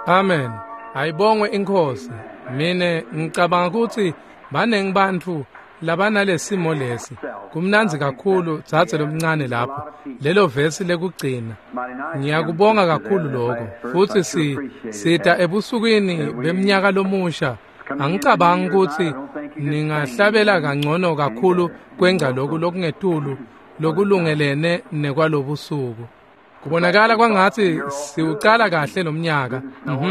Amen. Ayibongwe inkosi. Mine ngicabanga ukuthi baningi bantu labana lesimo lesi. Kumnanzi kakhulu thathe lomncane lapho. Lelo verse lekugcina. Ngiyakubonga kakhulu lokho. Futhi sita ebusukwini beminyaka lomusha. Angicabanga ukuthi ningahlabela kangcono kakhulu kwenza lokhu lokungetulu lokulungelene nekwalobusuku. Kubonakala kwangathi siuqala kahle lomnyaka.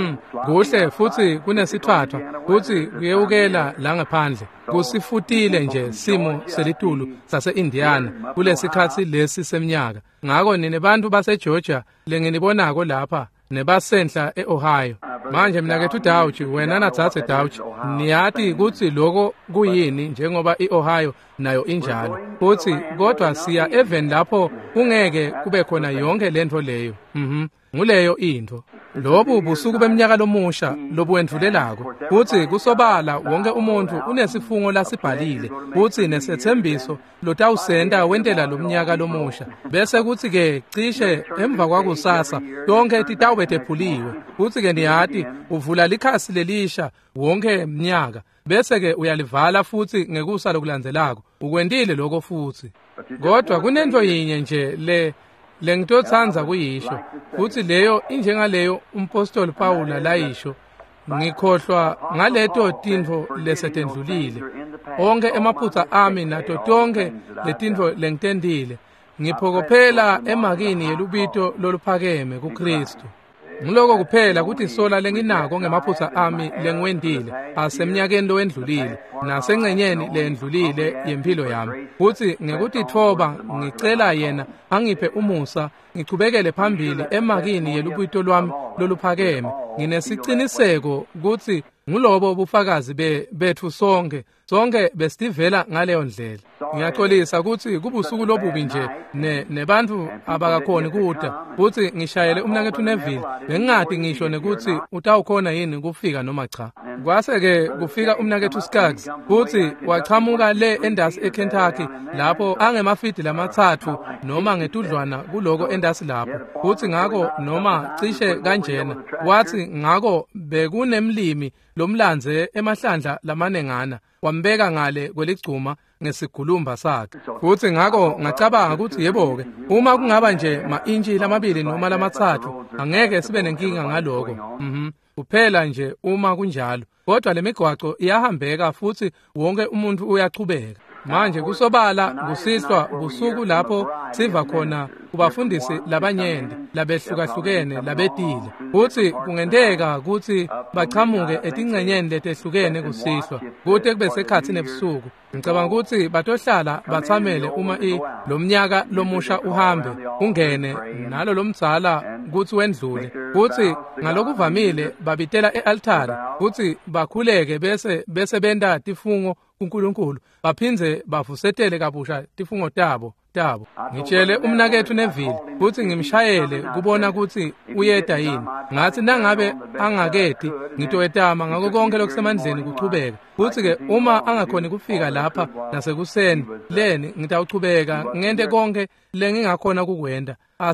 Kuhle futhi kunesithwathwa futhi kuyewukela la ngaphandle. Kusifutile nje simo selitulu sase-Indiana kulesikhathi lesi seminyaka. Ngakho nine bantu base-Georgia lenginibonako lapha nebasenhla e-Ohio. Manje mina kethu Dawuchi wena nathathe Dawuchi niyati ukuthi lokho kuyini njengoba i-Ohio nayo injalo. Futhi kodwa siya even lapho kungeke kube khona yonke lento leyo. Nguleyo into. Lobu busuku beminyaka lomusha lobuwendlulelako futhi kusobala wonke umuntu unesifungo lasibhalile futhi nesethembiso lotawusenda wentela lomnyaka lomusha bese kuthi ke cishe emva kwakusasa yonke titawube tephuliwe futhi ke niyati uvula likhasi lelisha wonke iminyaka bese ke uyalivala futhi ngekusa lokulandzelako ukwendile lokho futhi kodwa kunento yinye nje lengitothanza kuyisho futhi leyo injengaleyo umpostoli Paula layisho ngikhohlwa ngaleto tintfo lesetendlulile onke emaphutsa ami nato tonke letintfo lengitendile ngiphokophela emakini yelubito loluphakeme kuKristu ngiloko kuphela ukuthi sola lenginako ngemaphutsa ami lengwendile asemnyakeni lowendlulile nasengcenyeni lendlulile yempilo yami futhi ngekuthi thoba ngicela yena angiphe umusa ngichubekele phambili emakini yelubito lwami loluphakeme nginesiciniseko ukuthi ngulobo bufakazi bethu sonke besivela ngaleyo ndlela ngiyaxolisa ukuthi kubusuku lobubi nje nebantu abakakhoni kuda futhi ngishayele umnakethu Neville ngengadi ngisho nekuthi utawukhona yini kufika noma cha kwase ke kufika umnakethu Skaggs futhi wachamuka le endasi eKentucky lapho angemafidi lamathathu noma ngetudlwana kuloko endasi lapho futhi ngako noma cishe kanjena wathi ngako bekunemlimi lomlanze emahlandla lamanengana wambeka ngale kweligcuma ngesigulumba sakhe futhi ngako ngacabanga ukuthi yebo-ke uma kungaba nje ma-intshi lamabili noma lamathathu angeke sibe nenkinga ngaloko kuphela nje uma kunjalo kodwa le migwaco iyahambeka futhi wonke umuntu uyachubeka manje kusobala kusihlwa busuku lapho siva khona kubafundisi labanyende labehlukahlukene labetile futhi kungendeka ukuthi bachamuke etingcenyeni letehlukene kusihlwa kude kube sekhathini ebusuku ngicabanga ukuthi batohlala bathamele uma lomnyaka lomusha uhambe ungene nalo lomdzala kuthi wendlule futhi ngalokuvamile babitela e-altare futhi bakhuleke bese benda tifungo uNkulunkulu baphindze bavusetele kabusha tifungo tabo ngitshele umnakethu Neville futhi ngimshayele kubona ukuthi uyeda yini ngathi nangabe angakedi ngitoyetama ngako konke lokusemandleni kuchubeka futhi ke uma angakhoni kufika lapha nasekuseni leni ngitawuchubeka ngente konke lengingakhona kukwenda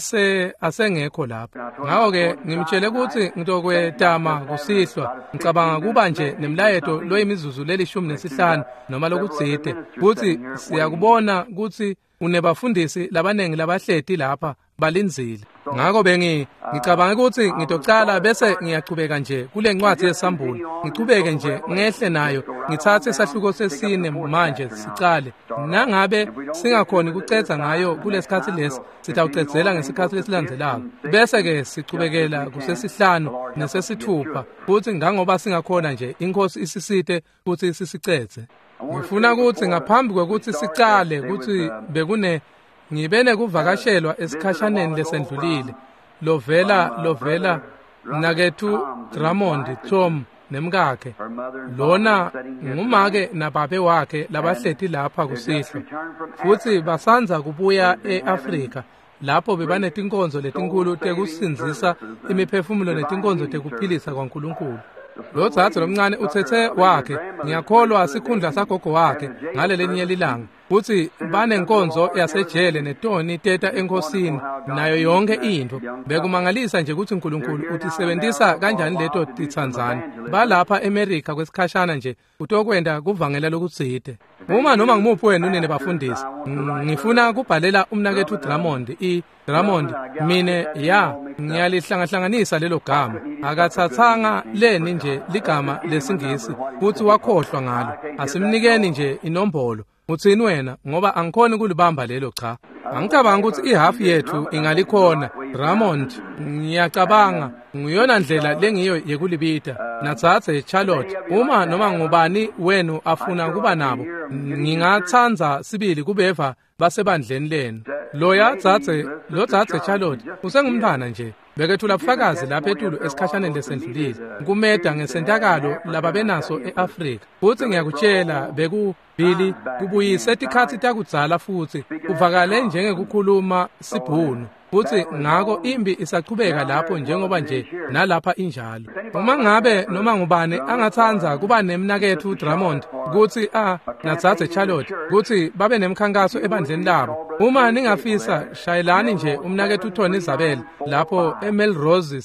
asengekho lapha ngako ke ngimtshele ukuthi ngitokwetama kusihlwa ngicabanga kuba nje nemlayeto loyimizuzu leli15 noma lokudzide futhi siyakubona ukuthi unebafundisi labanengi labahleti lapha balinzile ngako ngicabanga ukuthi ngitocala bese ngiyachubeka nje kule ncwadi yesambulo ngichubeke nje ngehle nayo ngithathe isahluko sesine manje sicale nangabe singakhoni kucetha ngayo kulesikhathi lesi sitawucedzela ngesikhathi lesilandzelako bese ke sichubekela kusesihlanu nesesithupha futhi ngoba singakhona nje inkosi isisite futhi sisicethe ngifuna ukuthi ngaphambi kwekuthi sicale ukuthi ngibene kuvakashelwa esikhashaneni lesendlulile lovela nakethu Drummond Tom nemkakhe lona ngumake nababe wakhe labahleti lapha kusihlwa futhi basanza kubuya eAfrika lapho bebanetinkonzo letinkulu tekusinzisa imiphefumulo netinkonzo tekuphilisa kwaNkulunkulu lo thathe lomncane uthethe wakhe ngiyakholwa sikhundla sagogo wakhe ngale lenye lilanga futhi banenkonzo yasejele netoni teta enkosini nayo yonke into. Bekumangalisa nje ukuthi uNkulunkulu utisebenzisa kanjani leto tithandzana. Balapha eAmerica kwesikhashana nje utokwenda kuvangela lokutsite. Uma noma ngimuphi wena unene bafundisi, ngifuna kubhalela umnakethu Drummond Drummond mine ngiyalihlangahlanganisa lelo gama. Akathathanga leni nje ligama lesingisi futhi wakhohlwa ngalo. Asimnikeni nje inombolo. Uthini wena ngoba angikhoni kulibamba lelo cha. Angicabanga ukuthi ihalf yethu ingalikhona. Drummond ngiyacabanga nguyona ndlela lengiyo yekulibita. Natsatse Charlotte uma noma ngubani wenu afuna kuba nabo ngingathanza sibili kubeva basebandleni lenu. Lo dzadze Charlotte usengumntwana nje. Bekethula bufakazi lapha etulu esikhashaneni lesendlulile. Kumeda ngesentakalo lababenaso eAfrika. Futhi ngiyakutshela bekubili kubuyise tikhathi takudzala futhi kuvakale njengekukhuluma sibhunu. Futhi ngako imbi isachubeka lapho njengoba nje nalapha injalo. Uma ngabe noma ngubani angathanza kuba nemnakethu Drummond kuthi natsatse Charlotte kuthi babe nemkhankaso ebandleni labo. Uma ningafisa shayelani nje umnakethu uThoni Isabel lapho eMelrose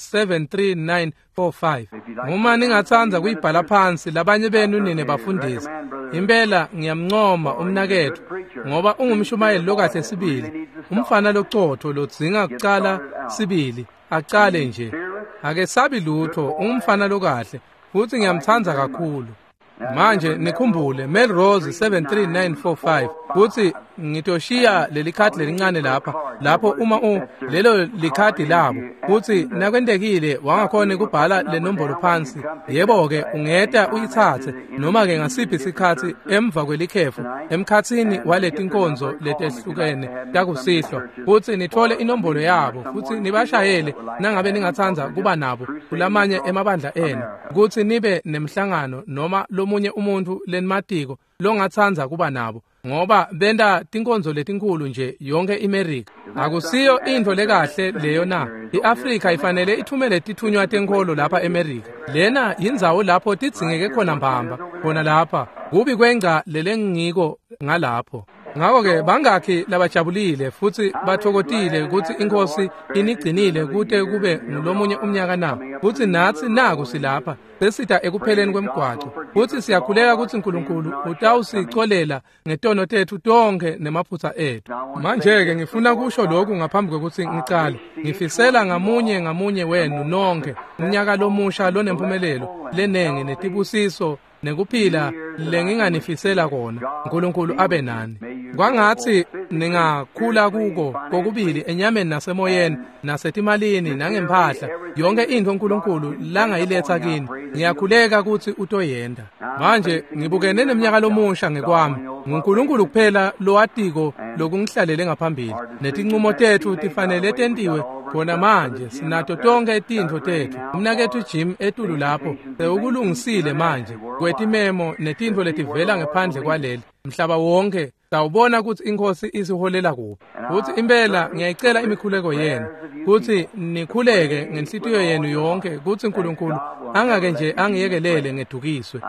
73945. Uma ningathanza kuyibhala phansi labanye benu nine bafundisi. Impela ngiyamncoma umnakethu ngoba ungumshumayeli lokahle sibili. Umfana locotho lodzinga kucala sibili aqale nje. Ake sabi lutho umfana lokahle futhi ngiyamthanza kakhulu. Manje nikhumbule Melrose 73945 futhi ngitoshiya leli khadi lelincane lapho uma lelo likhadi labo futhi nakwendekile wangakhona kubhala lenombolo phansi. Yebo ke ungeta uyithathe noma ke ngasiphi isikhathi emva kwelikhefu emkhathini waleti inkonzo letehlukene takusihlwa futhi nithole inombolo yabo futhi nibashayele nangabe ningathanza kuba nabo kulamanye emabandla enu ukuthi nibe nemhlangano noma lomunye umuntu lenimatiko longathanza kuba nabo ngoba benda tinkonzo letinkulu nje yonke iAmerica. Akusiyo into lekahle leyo na. iAfrika ifanele ithumele tithunywa tenkolo lapha eAmerica. Lena yindzawo lapho tidzingeke khona mbamba khona lapha. Kubi kwenca lelengiko ngalapho. Ngako ke bangakhi labajabulile futhi bathokotile ukuthi inkosi inigcinile kude kube ngulomunye umnyaka na. Futhi nathi naku silapha besita ekupheleni kwemgwaco. Futhi siyakhuleka ukuthi uNkulunkulu utawusicolela ngetono tethu tonke nemaphutsa ethu. Manje ke ngifuna kusho lokhu ngaphambi kokuthi ngicale. Ngifisela ngamunye wenu nonke umnyaka lomusha lonempumelelo lenenge netibusiso nekuphila lenginganifisela kona. uNkulunkulu abe nani. Kwangathi ningakhula kuko kokubili enyameni nasemoyeni nasetimalini nangempahla yonke into uNkulunkulu langayiletha kini. Ngiyakhuleka ukuthi utoyenda. Manje ngibukene neminyaka lomusha ngekwami. uNkulunkulu kuphela loatiko lokungihlalele ngaphambili. Netinqumo tethu tifanele tentiwe khona manje sinato tonke itinto tethu. Umnakethu Jim etulu lapho ukulungisile manje kwetimemo netinto letivela ngaphandle kwaleli mhlaba wonke. Sawubona ukuthi inkosi isiholela kuphi. Futhi impela ngiyayicela imikhuleko yenu ukuthi nikhuleke ngenhlitiyo yenu yonke ukuthi uNkulunkulu angake nje angiyekelele ngedukiswe.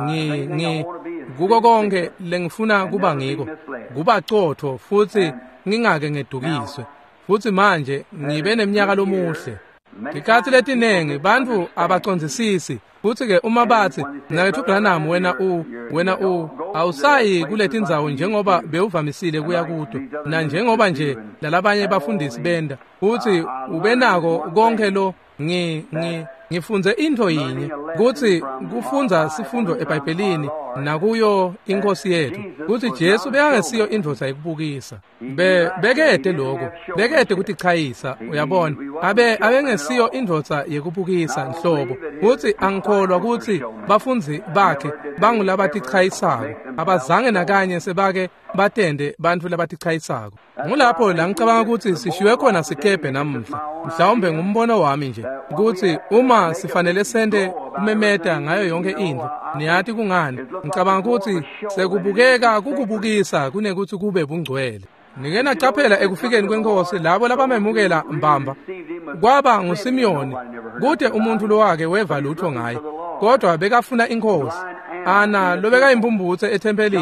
Kuko konke lengifuna kuba ngiko kuba cotho futhi ngingake ngedukiswe. Futhi manje ngibe neminyaka lomuhle. Tikhathi letinenge bantu abacondzisisi futhi ke uma bathi nakethu Branham wena awusayi kulezindzawo njengoba bewuvamisile kuya kuto na njengoba nje lalabanye bafundisi benda futhi ubenako konke lo ngifunze into yinye ukuthi kufunza sifundo eBhayibhelini nakuyo inkosi yethu ukuthi Jesu bekangesiyo indvodza yekubukisa. Bekede lokho bekede ukuthi chayisa uyabona abengesiyo indvodza yekubukisa nhlobo ukuthi angikholwa ukuthi bafunzi bakhe bangulabathi chayisako abazange nakanye sebake batende bantu labathi chayisako. Ngulapho la ngicabanga ukuthi sishiwe khona sikebhe namuhla mhlawumbe ngumbono wami nje ukuthi uma sifanele sende umemeta ngayo yonke into niyathi kungani ngicabanga ukuthi sekubukeka kukubukisa kunekuthi kube bungcwele. Nikena qaphela ekufikeni kwenkosi labo labamemukela mbamba kwaba nguSimiyoni kude umuntu lo wake weva lutho ngaye kodwa bekafuna inkosi. Ana lobeka impumbuthe ethempelini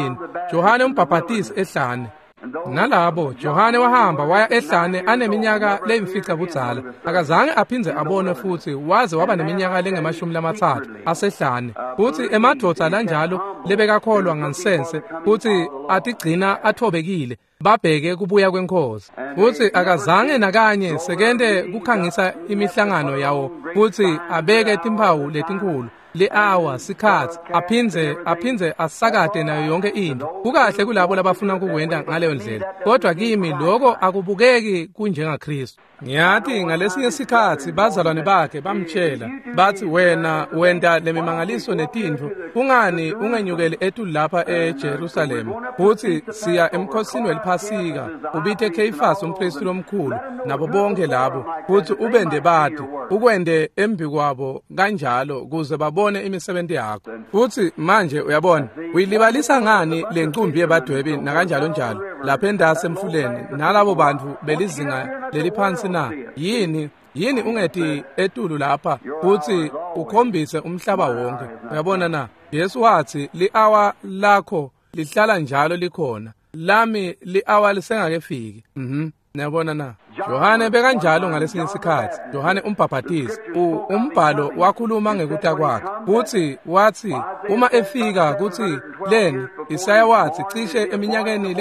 Johane umbhaphatisi ehlane. Nalabo Johane wahamba waya ehlane aneminyaka leyimfica budzala, akazange aphindze abone futhi waze waba neminyaka lenge-30 asehlane. Futhi emadoda lanjalo lebekakholwa ngansense futhi atigcina athobekile babheke kubuya kwenkosi. Futhi akazange nakanye sekende kukhangisa imihlangano yawo futhi abeke timpawu letinkulu le-hour sikhathi aphindze asakade nayo yonke into. Kukahle kulabo labafuna ukukwenda ngaleyo ndlela, kodwa kimi lokho akubukeki kunjengaKristu. Ngiyathi ngalesinye isikhathi bazalwane bakhe bamtshela bathi, wena wenda lemimangaliso netintfo, kungani ungenyukeli etulu lapha eJerusalema futhi siya emkhosini weliphasika ubithe Keyifasi umpristi omkhulu nabo bonke labo futhi ubende bathi ukwende embi kwabo kanjalo kuze babone imisebenzi yakho. Futhi manje uyabona uyilibalisa ngani le nkumbi yebadwebi nakanjalo njalo lapha endase emfuleni nalabo bantu belizinga leliphansi na? Yini ungethi etulu lapha futhi ukhombise umhlaba wonke? Uyabona na, Yesu wathi li-hour lakho lihlala njalo likhona, lami li-hour lisengakefiki. Niyabona na. Johane bekanjalo ngalesinye isikhathi. Johane umbhaphatisi umbhalo wakhuluma ngekuta kwakhe futhi wathi uma efika kuthi leni Isaya wathi cishe eminyakeni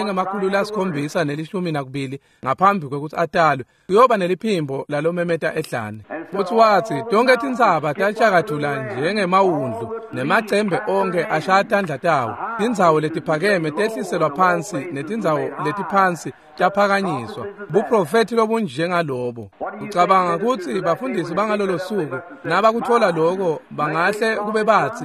lengama-712 ngaphambi kwekuthi atalwe kuyoba neliphimbo lalomemeta ehlane. Futhi wathi tonke tindzaba tashakadula njengemawundlu nemacembe onke ashayatandla tawo, tindzawo letiphakeme tehliselwa phansi netindzawo letiphansi taphakanyiswa. Buprofeti lobunjengalobo. Ucabanga ukuthi bafundisi bangalolo suku nabakuthola lokho bangahle kube bathi,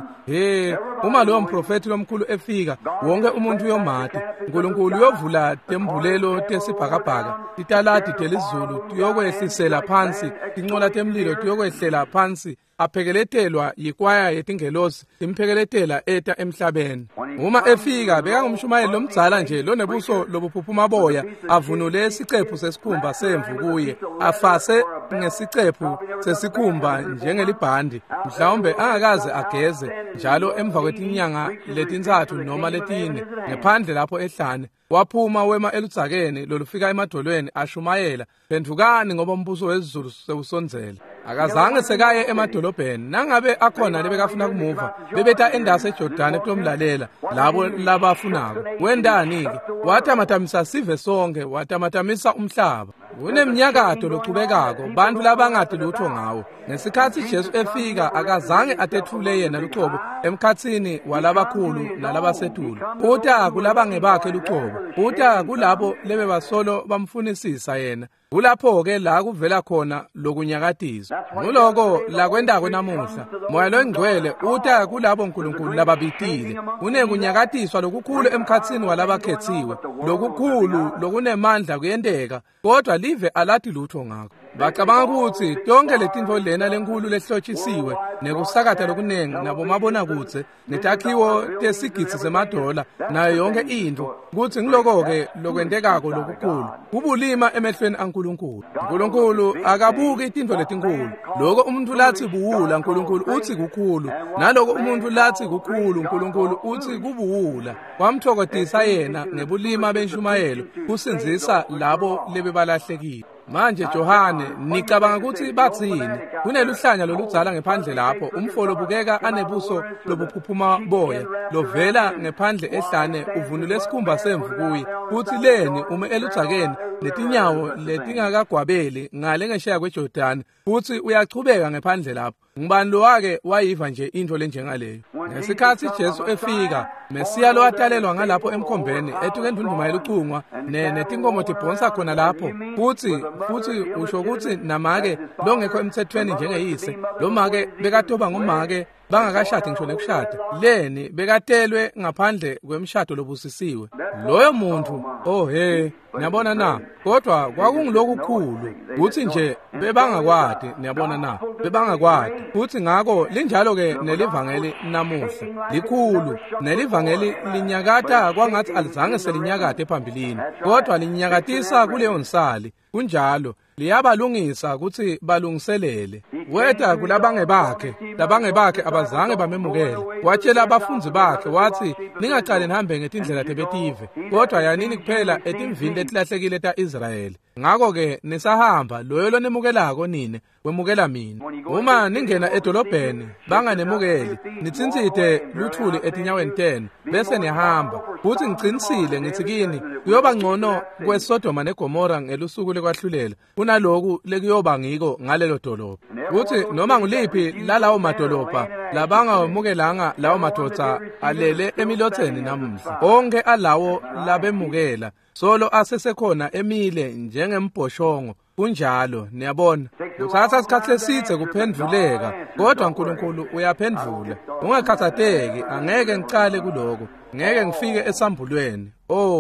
uma lowo mprofeti lomkhulu efika wonke umuntu uyomati, uNkulunkulu uyovula tembulelo tesibhakabhaka, titaladi telizulu tiyokwehlisela phansi, tincola temlilo tiyokwehlela phansi, aphekeletelwa yikwaya yetingelosi timphekeletela eta emhlabeni. Uma efika bekangumshumayeli lomdzala nje lonebuso lobuphuphuma boya, avunule isicephu sesikhumba semvu kuye, afase ngesicephu sesikhumba njengelibhandi, mhlawumbe angakaze ageze njalo emva kwetinyanga letintsathu noma letine ngaphandle lapho ehlane. Waphuma wema eludzakeni lolufika emadolweni ashumayela, phendukani ngoba umbuso wezulu sewusonzela. Akazange sekaye emadolobheni, nangabe akhona lebekafuna kumuva bebeta endase eJordani kutomlalela labo labafunako. Wendani-ke? Watamatamisa sive sonke, watamatamisa umhlaba. Kunemnyakato lochubekako, bantu labangati lutho ngawo. Ngesikhathi Jesu efika akazange atethule yena luchobo emkhatsini walabakhulu nalabasetulu. Uta kulabangcwele bakhe luchobo, uta kulabo lebebasolo bamfunisisa yena. Kulapho-ke la kuvela khona lokunyakatizwa. Nguloko lakwendako namuhla, Moya loNgcwele uta kulabo uNkulunkulu lababitile. Kunekunyakatiswa lokukhulu emkhatsini walabakhethiwe, lokukhulu lokunemandla kuyendeka, kodwa live alathi lutho ngakho. Bacabanga ukuthi tonke letintfo lena lenkulu lehlotshisiwe nekusakata lokunengi nabomabona kutse netakhiwo tesigitsi semadola nayo yonke into kuthi ngiloko-ke lokwendekako lokukhulu kubulima emehlweni aNkulunkulu. uNkulunkulu akabuki itintfo letinkulu. Loko umuntu lathi buwula uNkulunkulu uthi kukhulu, naloko umuntu lathi kukhulu uNkulunkulu uthi kubuwula. Wamthokodisa yena ngebulima benshumayelo kusinzisa labo lebebalahlekile. Manje Johane nicabanga ukuthi bathini? Kuneluhlanya loludzala ngephandle lapho, umfolo bukeka anebuso lobuphuphuma boya, lovela ngephandle ehlane uvunule isikhumba semvu kuye. Futhi leni ume eludzakeni netinyawo letingakagwabeli ngale ngesheya kweJordani, futhi uyachubeka ngephandle lapho. Ngubani lo wake wayiva nje into lenjengaleyo? Ngesikhathi Jesu efika, Mesiya lo atalelwa ngalapho emkhombeni etuke ndunduma yeluchungwa netinkomo tibhonsa khona lapho. Futhi usho ukuthi namake lo ngekho emthethweni njengeyise, lo make bekatoba ngomake bangakashadi ngisho nekushada. Leni bekatelwe ngaphandle kwemshado lobusisiwe. Loyo muntu niyabona na, kodwa kwakungilokukhulu ukuthi nje bebangakwadi. Niyabona na, bebangakwadi. Futhi ngako linjalo-ke nelivangeli namuhla likhulu, nelivangeli linyakata kwangathi alizange selinyakade phambilini, kodwa linyakatisa kuleyo nsali. Kunjalo liyabalungisa ukuthi balungiselele. Weta kulabangebakhe, labangebakhe abazange bamemukele. Watshela abafundi bakhe wathi, ningaqale nihambe ngetindlela tebetive, kodwa yanini kuphela etimvini letilahlekile ta-Israyeli. Ngakho-ke nisahamba, loyo lonemukelako nine, wemukela mina. Uma ningena edolobheni, banganemukeli, nitsintsite luthuli etinyaweni tenu, bese nihamba. Futhi ngicinisile ngithi kini, kuyoba ngcono kweSodoma neGomora ngelusuku lekwahlulela, kunaloku lekuyoba ngiko ngalelo dolobha. Futhi noma nguliphi lalawo madolobha, labangawemukelanga lawo madoda alele emilotheni namuhla. Onke alawo labemukela, solo asesekhona emile njengembhoshongo. Kunjalo, niyabona, kuthatha isikhathi eside kuphenduleka, kodwa uNkulunkulu uyaphendula. Ungakhathateki, angeke ngiqale kuloko, ngeke ngifike esambulweni.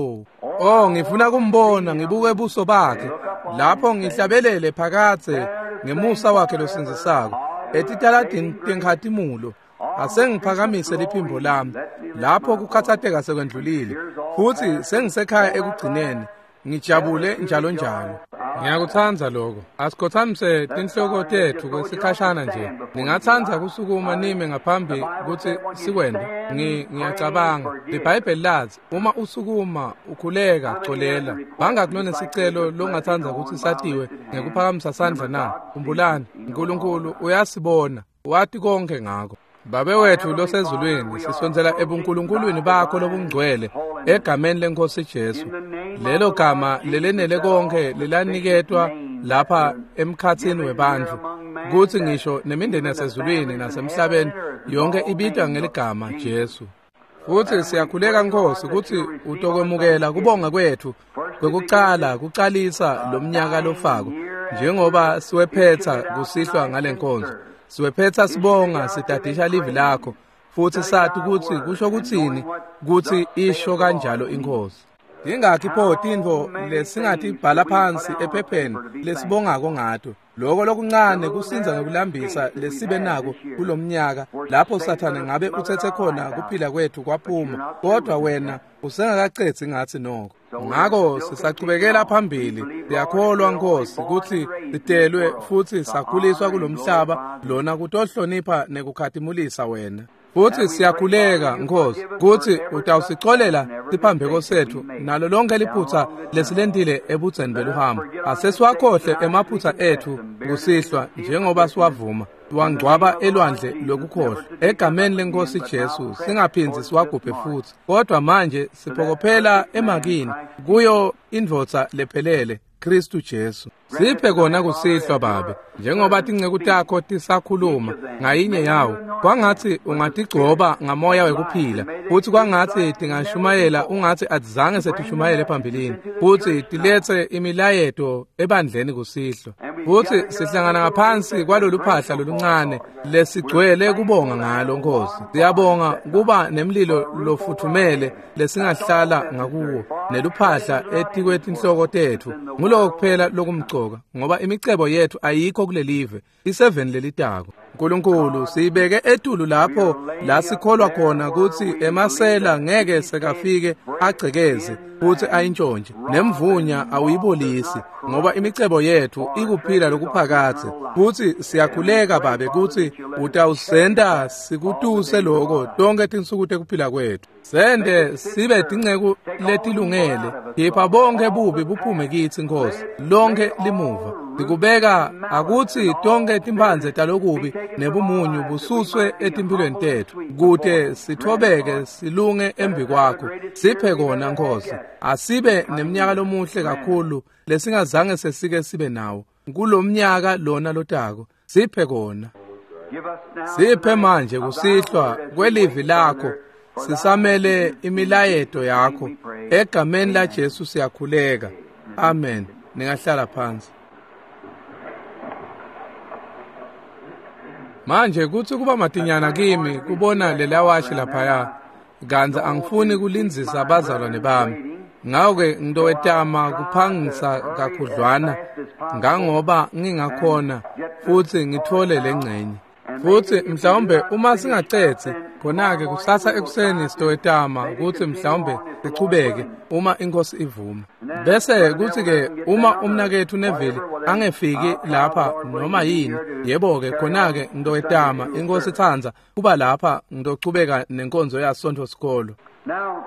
Ngifuna kumbona, ngibuke ubuso bakhe, lapho ngihlabelele phakathe ngemusa wakhe losinzisako, etitaladini tenkhatimulo, asengiphakamise liphimbo lami, lapho kukhathatheka sekwendlulile, futhi sengisekhaya ekugcineni, ngijabule njalo njalo. Ngiyakuthanza lokho. Asikhothamise tinhloko tethu kwesikhashana nje. Ningathanza kusukuma nime ngaphambi ukuthi sikwende. Ngiyacabanga. IBhayibheli lathi uma usukuma ukhuleka xolela. Bangakulona isicelo longathanza ukuthi sathiwe ngekuphakamisa sandla na. Kumbulani, uNkulunkulu uyasibona. Wathi konke ngako. Babe wethu losezulwini, sisonzela ebuNkulunkulwini bakho lobungcwele egameni leNkosi Jesu. Lelo gama lelenele konke lilaniketwa lapha emkhathini webantu, kuthi ngisho nemindeni yasezulwini nasemhlabeni yonke ibitwa ngeligama Jesu. Futhi siyakhuleka Nkosi ukuthi utokwemukela kubonga kwethu kwekuqala kuqalisa lo mnyaka lofako, njengoba siwephetha kusihlwa ngale nkonzo. Siwephetha sibonga sitadisha livi lakho, futhi sathi ukuthi kusho kuthini kuthi isho kanjalo inkosi. Ingakhi pho tintfo lesingathi bhala phansi ephepheni lesibongako ngato. Lokho lokuncane kusinza ngokulambisa lesibe nako kulomnyaka, lapho Sathane ngabe uthethe khona kuphila kwethu kwaphuma, kodwa wena usengakaqedzi ngathi noko. Ngakho sisaqhubekela phambili, siyakholwa Nkosi ukuthi sidelwe futhi sakhuliswa kulomhlaba lona kutohlonipha nekukhathimulisa wena. Futhi siyakhuleka Nkosi ukuthi utawusixolela siphambeko sethu nalo lonke liphutha lesilendile ebudzeni beluhambo. Asesiwakhohle emaphutha ethu kusihlwa njengoba siwavuma. Wangcwaba elwandle lokukhohlwa egameni leNkosi Jesu, singaphinzi siwagubhe futhi. Kodwa manje siphokophela emakini kuyo indvodza lephelele Kristu Jesu. Siphe kona kusihlwa babe, njengoba tinceku takho tisakhuluma ngayinye yawo. Kwangathi ungatigcoba ngamoya wekuphila, futhi kwangathi tingashumayela ungathi adzange setishumayele phambilini, futhi tilethe imilayeto ebandleni kusihlwa. Futhi sihlangana ngaphansi kwalolu phahla loluncane lesigcwele kubonga ngalo Nkosi. Siyabonga kuba nemlilo lofuthumele lesingahlala ngakuwo, neluphahla etikwethu inhloko tethu. Nguloko kuphela lokumgcoka, ngoba imicebo yethu ayikho kulelive, iseveni lelitako. Nkulunkulu, siyibeke etulu lapho la sikholwa khona ukuthi emasela ngeke sekafike agcekeze futhi ayintshontshe, nemvunya awuyibolisi, ngoba imicebo yethu ikuphila lokuphakathe. Futhi siyakhuleka babe ukuthi utawusenda sikutuse lokho tonke tinsuku tekuphila kwethu. Sende sibe tinceku letilungele, khipha bonke bubi buphume kithi Nkosi, lonke limuva. Sikubeka akuthi tonke timphanze talokubi nebumunyu bususwe etimpilweni tethu, kude sithobeke silunge embi kwakho. Siphe kona Nkosi, asibe neminyaka lomuhle kakhulu lesingazange sesike sibe nawo kulomnyaka lona lotako. Siphe kona, siphe manje kusihlwa kwelivi lakho, sisamele imilayeto yakho egameni la Jesu siyakhuleka. Amen. Ningahlala phansi. Manje kuthi kuba matinyana kimi kubona lelawashi laphaya, kanza angifuni kulinzisa abazalwane bami. Ngawuke ngidowetama kuphangisa kakhudlwana, ngangoba ngingakhona futhi ngithole lengcenye. futhi mhlawumbe uma singacethi khona-ke kusasa ekuseni sitoyetama ukuthi mhlawumbe sichubeke uma inkosi ivuma. Bese kuthi-ke uma umnakethu uNeville angefiki lapha noma yini, yebo-ke khona-ke ngitoyetama inkosi ithanza kuba lapha ngitochubeka nenkonzo yasonto sikolo. Now,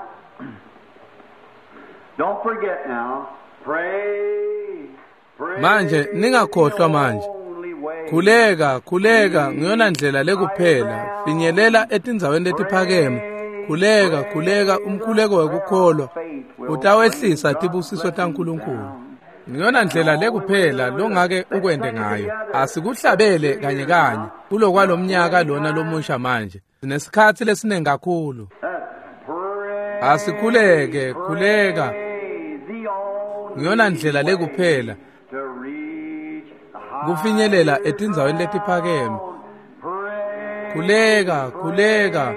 don't forget now, pray. Manje ningakhohlwa manje. Khuleka ngiyona ndlela lekuphela. Finyelela etindzaweni letiphakeme. Khuleka umkhuleko wekukholwa utawehlisa tibusiso taNkulunkulu. Ngiyona ndlela lekuphela longake ukwende ngayo. Asikuhlabele kanye kulokwalomnyaka lona lomusha manje. Sinesikhathi lesiningi kakhulu. Asikhuleke, khuleka. Ngiyona ndlela lekuphela kufinyelela etindzaweni letiphakeme. Khuleka.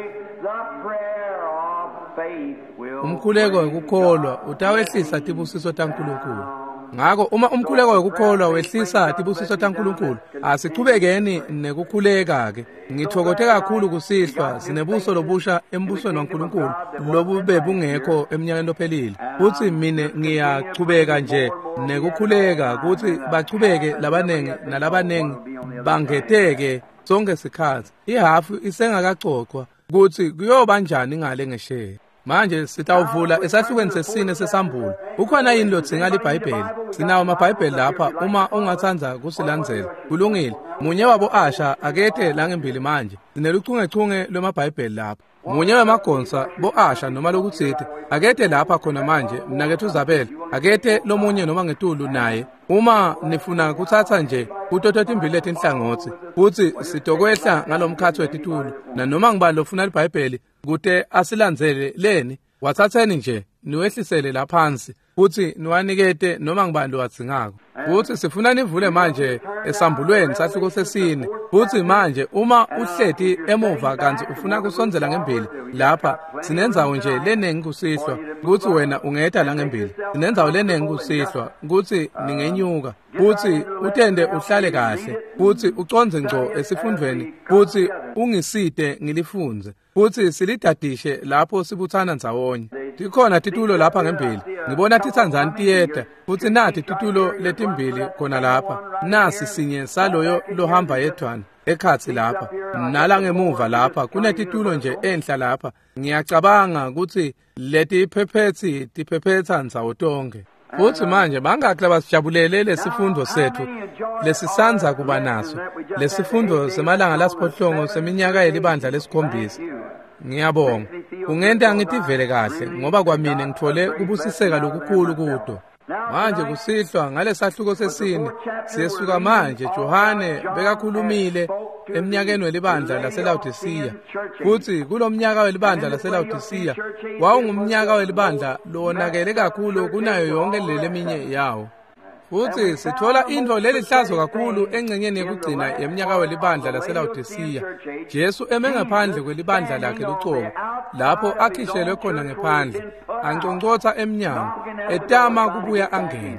Umkhuleko wekukholwa utawehlisa tibusiso taNkulunkulu. Ngakho uma umkhuleko wekukholwa wehlisa tibusiso taNkulunkulu, asichubekeni nekukhuleka-ke. Ngithokote kakhulu kusihlwa sinebuso lobusha embusweni waNkulunkulu lobube bungekho eminyakeni lophelile. Futhi mina ngiyachubeka nje nekukhuleka ukuthi bachubeke labanengi bangeteke sonke sikhathi. Ihafu isengakagcokwa ukuthi kuyoba njani ngale ngesheya. Manje sitawuvula esahlukweni sesine sesambulo. Ukhona yini lodzinga liBhayibheli? Sinawo amabhayibheli lapha uma ungathanza kusilandzela. Kulungile. Munye wabo Asha akethe langembili manje. Sineluchungechunge lwamabhayibheli lapha. Munye wemagonsa bo Asha noma lokutsithi akethe lapha khona manje. Mnakethu Zabela akethe lomunye noma ngetulu naye. Uma nifuna kuthatha nje utotho timbili letinhlangothi futhi sitokwehla ngalomkhathi wetitulo nanoma ngibani lofuna liBhayibheli kute asilandzele leni, wathatheni nje niwehlisele laphansi futhi niwanikete noma ngibani lowatsingako. Futhi sifuna nivule manje esambulweni sahluko sesine. Futhi manje uma uhleti emuva kanti ufuna kusondzela ngembili lapha sinenzawo nje lenengi kusihlwa ukuthi wena ungeta la ngembili. Sinenzawo lenengi kusihlwa ukuthi ningenyuka futhi utende uhlale kahle futhi uconze ngco esifundweni futhi ungiside ngilifunze futhi silidadishe lapho sibuthana ndzawonye. Tikhona titulo lapha ngembili. Ngibona tithanzani tiyeda futhi nathi titulo letimbili khona lapha. Nasi sinye saloyo lohamba yedwana ekhathi lapha. Nala ngemuva lapha kunetitulo nje enhla lapha. Ngiyacabanga ukuthi leti phephethi tiphephetha nzawo tonke. Futhi manje bangakho labasijabulele lesifundo sethu lesisanza kuba naso. Lesifundo semalanga lasiphohlongo seminyaka yelibandla lesikhombisa. Ngiyabonga. Kungenta ngitivele kahle ngoba kwamina ngithole kubusiseka lokukhulu kudo. Manje kusihlwa ngalesahluko sesine siyesuka manje Johane bekakhulumile eminyakeni welibandla laseLaodicea. Futhi kulomnyaka welibandla laseLaodicea wawungumnyaka welibandla lonakele kakhulu kunayo yonke leminye yawo. Futhi sithola into lelihlazo kakhulu engcenyeni yokugcina yeminyaka welibandla laseLaodicea. Jesu eme ngaphandle kwelibandla lakhe lucobo lapho akhishelwe khona ngaphandle, anconcotha emnyango, etama kubuya angene.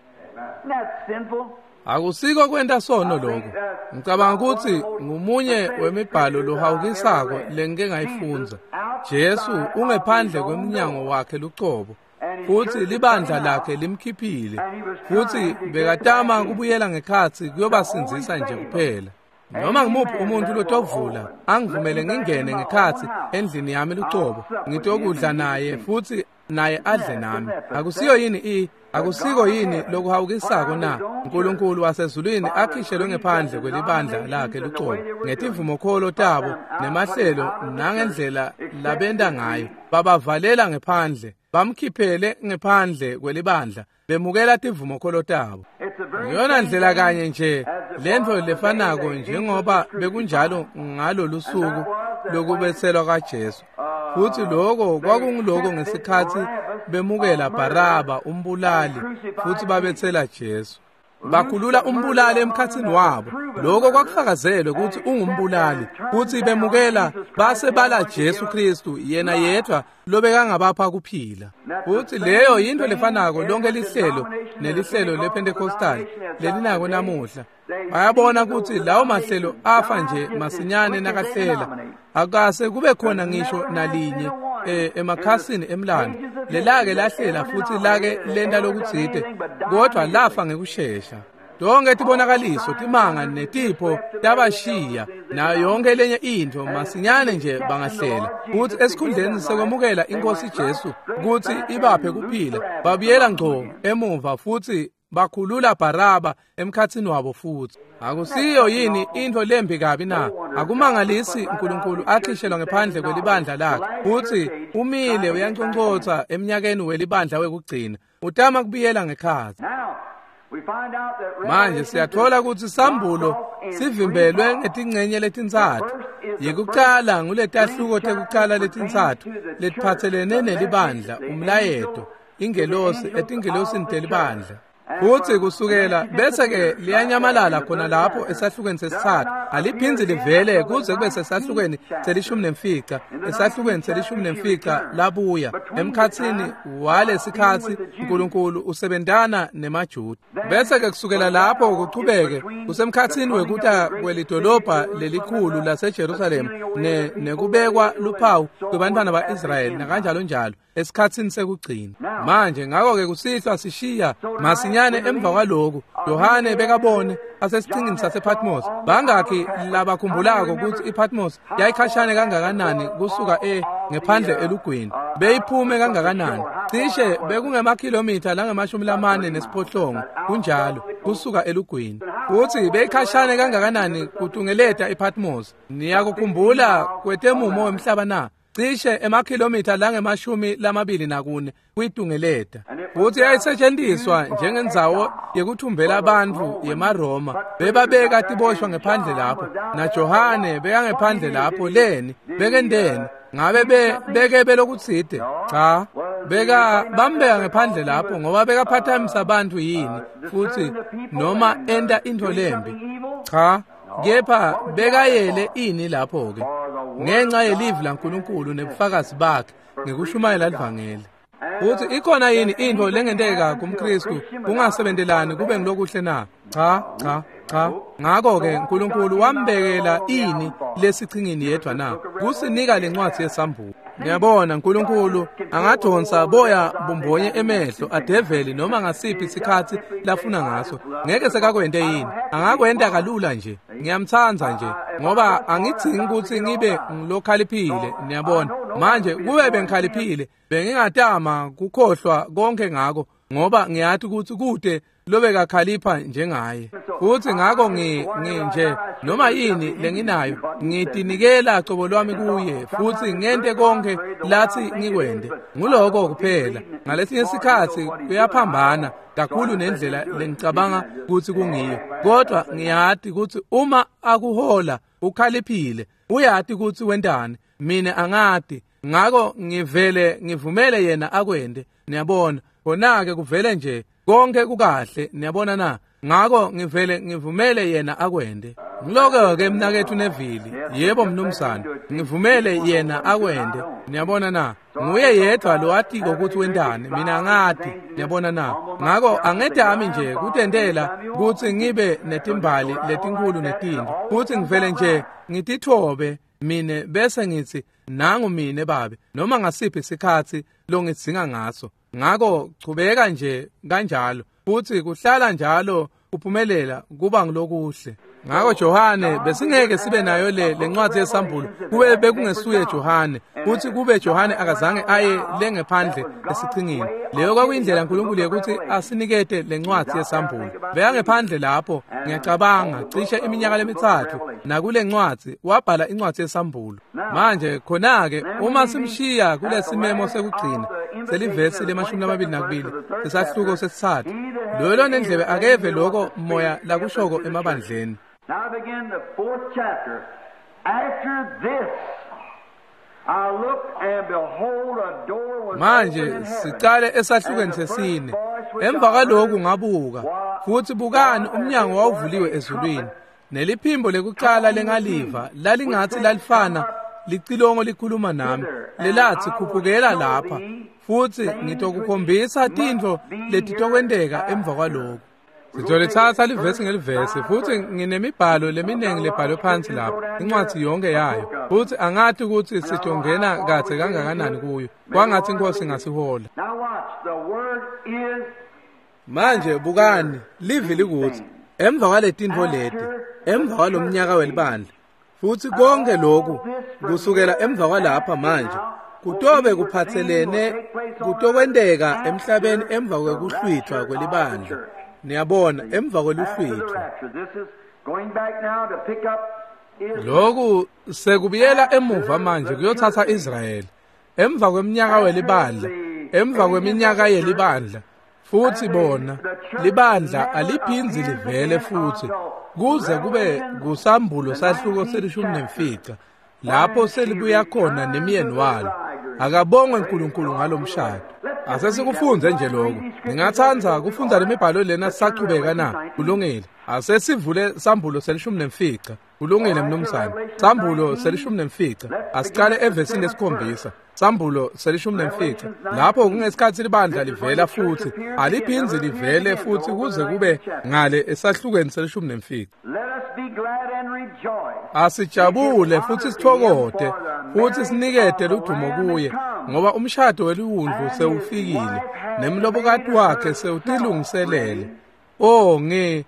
Akusiko kwenta sono lokho. Ngicabanga ukuthi ngumunye wemibhalo lohawukisako lengeke ngayifunza. Jesu ungephandle kwemnyango wakhe lucobo. Futhi libandla lakhe limkhiphile. Futhi bekatama kubuyela ngekhathi kuyobasinzisa nje kuphela. Noma ngimuphi umuntu lotokuvula angivumele ngingene ngekhathi endlini yami lucobo ngitokudla naye futhi naye adle nami. Akusiko yini lokuhawukisako na? uNkulunkulu wasezulwini akhishelwe ngaphandle kwelibandla lakhe lucobo ngetivumokholo tabo nemahlelo nangendlela labenda ngayo. Babavalela ngaphandle, bamkhiphele ngaphandle kwelibandla, bemukela tivumokholo tabo. Ngiyona ndlela kanye nje lento lefanako njengoba bekunjalo ngalolu suku lokubethelwa kaJesu. Futhi lokho kwakungiloko ngesikhathi bemukela Baraba umbulali futhi babethela Jesu. bakhulula umbulali emkhathini wabo. Lokho kwakufakazelwe ukuthi ungumbulali, futhi bemukela base bala Jesu Kristu yena yedwa lobekangabapha kuphila. Futhi leyo yinto lefanako lonke lihlelo nelihlelo lePentecostal lelinako namuhla. Bayabona ukuthi lawo mahlelo afa nje masinyane nakahlela, akase kube khona ngisho nalinye emakhasini emlando lelake lahlela futhi lake lenta lokutsite, kodwa lafa ngekushesha. Donke tibonakaliso timanga netipho tabashiya nayo yonke lenye into masinyane nje bangahlela, futhi esikhundleni sekwamukela inkosi Jesu ukuthi ibaphe kuphila babuyela ngqo emuva futhi bakhulula Baraba emkhathini wabo futhi. Akusiyo yini into lembi kabi na? Akumangalisi uNkulunkulu akhishelwa ngephandle kwelibandla lakhe, futhi umile uyanconcotha eminyakeni welibandla wekugcina utama kubiyela ngekhathi. Manje siyathola ukuthi Sambulo sivimbelwe ngetingcenye letintsathu. Yekucala nguletahluko tekucala letintsathu letiphathelene nelibandla, umlayeto, ingelosi etingelosini telibandla. Futhi kusukela bese ke liyanyamalala khona lapho esahlukweni sesithathu, aliphindzi livele kuze kube sesahlukweni selishumi nemfica, esahlukweni selishumi nemfica labuya emkhathini walesikhathi uNkulunkulu usebentana nemaJuda. Bese ke kusukela lapho kuchubeke kusemkhathini wekuta kwelidolobha lelikhulu laseJerusalem nekubekwa luphawu kubantwana baIsrayeli nakanjalo njalo esikhathini sekugcina. Manje ngako ke kusihlwa sishiya masinyane emva kwaloku Yohane bekabone asesicingini sasePatmos. Bangakhi labakhumbulako ukuthi iPatmos yayikhashane kangakanani kusuka ngephandle elugwini, beyiphume kangakanani, cishe bekungemakhilomitha langama-40 kunjalo kusuka elugwini. Futhi beyikhashane kangakanani kutungeleta iPatmos. Niyakukhumbula kwetemumo emhlaba na? Cishe emakhilomitha langama-24 kuyitungeleta. Futhi yayisetshenziswa njengendzawo yekuthumbela abantu yeMaroma. Bebabeka tiboshwa ngephandle lapho, na Johane bekangephandle lapho leni bekendeni. Ngabe beke belokutsite? Cha, bambeka ngephandle lapho ngoba bekaphathamisa abantu yini futhi noma enta into lembi? Cha, kepha bekayele ini lapho ke ngenxa yelivi laNkulunkulu nebufakazi bakhe ngekushumayela livangeli. Futhi ikhona yini into lengenteka kumKristu kungasebendelani kube ngilokuhle na? Cha. Ngakho ke uNkulunkulu wambekela ini lesichingini yedwa na? Kusinika lencwadi yeSambulo. Ngiyabona uNkulunkulu angadonsa boya bumbonye emehlo adeveli noma ngasiphi isikhathi lafuna ngaso. Ngeke sekakwente yini? Angakwenta kalula nje. Ngiyamthanza nje ngoba angidzingi ukuthi ngibe ngilokhaliphile. Niyabona, manje kube bengikhaliphile bengingatama kukhohlwa konke ngako ngoba ngiyathi ukuthi kude lobe kakhalipha njengaye. Futhi ngako nginje noma yini lenginayo ngitinikela cobo lwami kuye futhi ngente konke lathi ngikwende. Nguloko kuphela. Ngalesinye isikhathi kuyaphambana kakhulu nendlela lengicabanga ukuthi kungiyo. Kodwa ngiyathi ukuthi uma akuhola ukhaliphile uyathi ukuthi wendani, mina angadi. Ngako ngivumele yena akwende. Niyabona, khona-ke kuvele nje konke kukahle. Niyabona na? Ngako ngivumele yena akwende. Ngiloko-ke mnakethu Neville, yebo mnumzane, ngivumele yena akwende. Niyabona na? Nguye yedwa lo atiko ukuthi wendane, mina angadi. Niyabona na? Ngako angedami nje kutendela ukuthi ngibe netimbali letinkulu netindi, futhi ngivele nje ngitithobe mine bese ngithi nangu mine babe noma ngasiphi isikhathi longidzinga ngaso. Ngako chubeka nje kanjalo futhi kuhlala njalo uphumelela kuba ngilokuhle. Ngako Johane besingeke sibe nayo lencwadi yeSambulo kube bekungesuye Johane, futhi kube Johane akazange aye lengephandle esichingini. Leyo kwakuyindlela uNkulunkulu ukuthi asinikete lencwadi yeSambulo. Beyangephandle lapho ngiyacabanga cishe iminyaka emithathu nakule ncwadi wabhala incwadi yeSambulo. Manje khona-ke uma simshiya kulesimemo sekugcina selivesi le-22 sesahluko sesithathu, lo nendlebe akeve lokho moya lakushoko emabandleni. Now begin the 4th chapter. After this, I looked and behold a door was manje opened in heaven. siqale esahlukweni sesine. Emva kwalokhu ngabuka futhi bukani umnyango wawuvuliwe ezulwini, neliphimbo lekuqala lengaliva lalingathi lalifana licilongo likhuluma nami, lelathi khuphukela lapha futhi ngitokukhombisa tintfo letitokwendeka emva kwalokhu. Sitolithatha livesi ngelivesi futhi nginemibhalo leminengi lebhalwe phansi lapho, incwadi yonke yayo, futhi angathi ukuthi sitongena kahle kangakanani kuyo, kwangathi inkosi ngasihola. Now watch, the word is Manje bukani livi likuthi emva kwalentintfo leti, emva kwalomnyaka welibandla, futhi konke lokhu kusukela emva kwalapha manje kutobe kuphathelene kutokwendeka emhlabeni emva kwekuhlwithwa kwelibandla. Niyabona, emva kweluhlwithwa this is going back now to pick up Israel. lokhu sekubuyela emuva manje kuyothatha Israyeli emva kweminyaka welibandla, emva kweminyaka yelibandla. Futhi bona libandla aliphinzi livele futhi kuze kube kusambulo sahluko selishumi nemfica lapho selibuya khona nemyeni walo. Akabongwe uNkulunkulu ngalomshado. Asesikufunze nje lokho. Ngingathanda kufunda lemibhalo lena sisaqhubeka na. Kulungile. Asesivule sambulo selishumi nemfica. Kulungile mnumzane. Sambulo selishumi nemfica. Asiqale evesini lesikhombisa. Sambulo selishumi nemfica. Lapho kungesikhathi libandla livela futhi aliphinzi livele futhi kuze kube ngale esahlukweni selishumi nemfica. Let us be glad and rejoice. Asijabule futhi sithokoze futhi sinikete ludumo kuye ngoba umshado weliwundlu sewufikile nemlobokati wakhe sewutilungiselele. Oh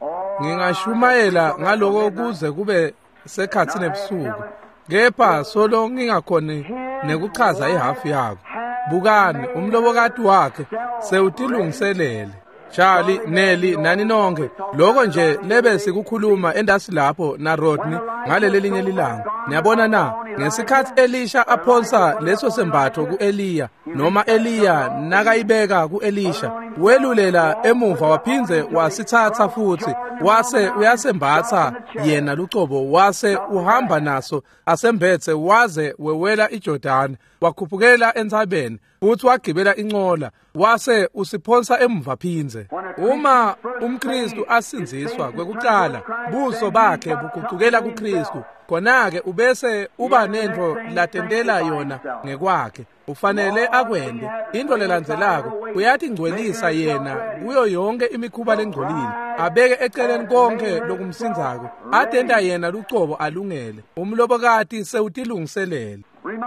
ngingashumayela ngaloko kuze kube sekhathini ebusuku, kepha solo ngingakhoni nekuchaza ihafu yakho. Bukani umlobokati wakhe sewutilungiselele. Charlie, Nelly, nani nonke lokho nje lebe sikukhuluma endasi lapho na Rodney ngaleli linye lilanga. Niyabona na, ngesikhathi Elisha aphonsa leso sembatho kuEliya noma Eliya nakayibeka kuElisha, welulela emuva waphinze wasithatha futhi wase uyasembatha yena lucobo, wase uhamba naso asembethe waze wewela iJordani, wakhuphukela entsabeni futhi wagibela inqola, wase usiphonsa emuva phinze. Uma umKristu asinziswa kwekuqala buso bakhe buguqukela kuKristu, khona-ke ubese uba nento latendela yona ngekwakhe. Ufanele akwende into lelandzelako, uyathi ngcwelisa yena kuyo yonke imikhuba lengcolile, abeke eceleni konke lokumsinzako, atenda yena lucobo alungele, umlobokati sewutilungiselele.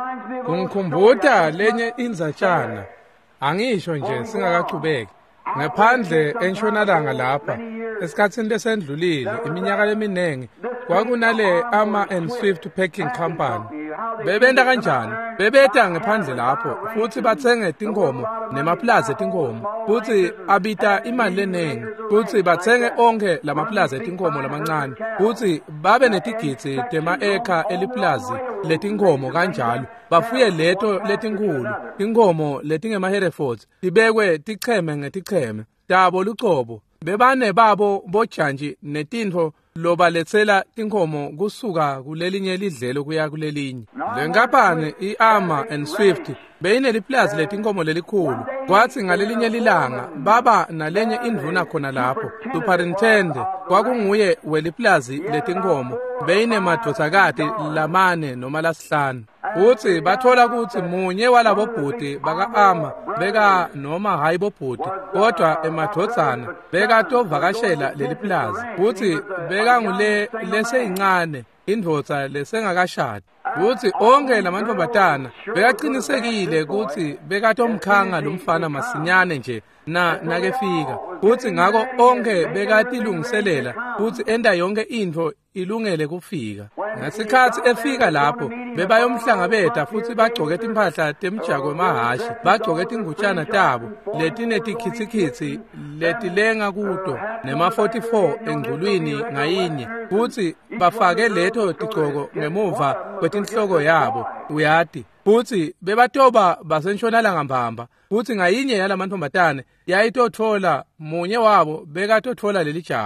Kungikhumbuta lenye inzatshana, angisho nje singakachubeki, ngaphandle entshonalanga lapha esikhathini lesendlulile iminyaka eminengi kwakunale Ama and Swift Packing Company. Bebenta kanjani? Bebeta ngaphandle lapho futhi bathenge tinkomo nemaplaza etinkomo futhi abita imali lenengi futhi bathenge onke lamaplaza etinkomo lamancane futhi babe netigidzi tema-eka eliplazi letinkomo kanjalo. Bafuye leto letinkulu, tinkomo letingema-Herefords, tibekwe ticheme ngeticheme tabo lucobo. Bebane babo bojanji netintfo lobaletsela tinkomo kusuka kulelinye lidlelo kuya kulelinye. Lenkampani i-Ama and Swift beyineliplazi letinkomo lelikhulu. Kwathi ngalelinye lilanga baba nalenye indvuna khona lapho, superintende kwakunguye weliplazi letinkomo, beyinemadvodzakati lamane noma lasihlanu. Futhi bathola ukuthi munye walabo bhuti baka-Ama beka noma hayi bobhuti kodwa emadvodzana beka tovakashela leliplazi futhi beka ngule leseyincane indvodza lesengakashadi. Futhi onke lamantombazana bekaqinisekile ukuthi bekatomkhanga lomfana masinyane nje nakefika. Futhi ngako onke bekatilungiselela futhi enda yonke intfo ilungele kufika. Ngesikhathi efika lapho bebayomhlangabeta futhi bagcoke timphahla temjako emahashi, bagcoke tingutshana tabo letinetikhitsikitsi letilenga kuto nema-44 engculwini ngayinye futhi bafake leto tigcoko ngemuva kwetinhloko yabo uyati. Futhi bebatoba basentshonalanga mbamba futhi ngayinye yalamantombazane yayitothola munye wabo bekatothola leli jaha.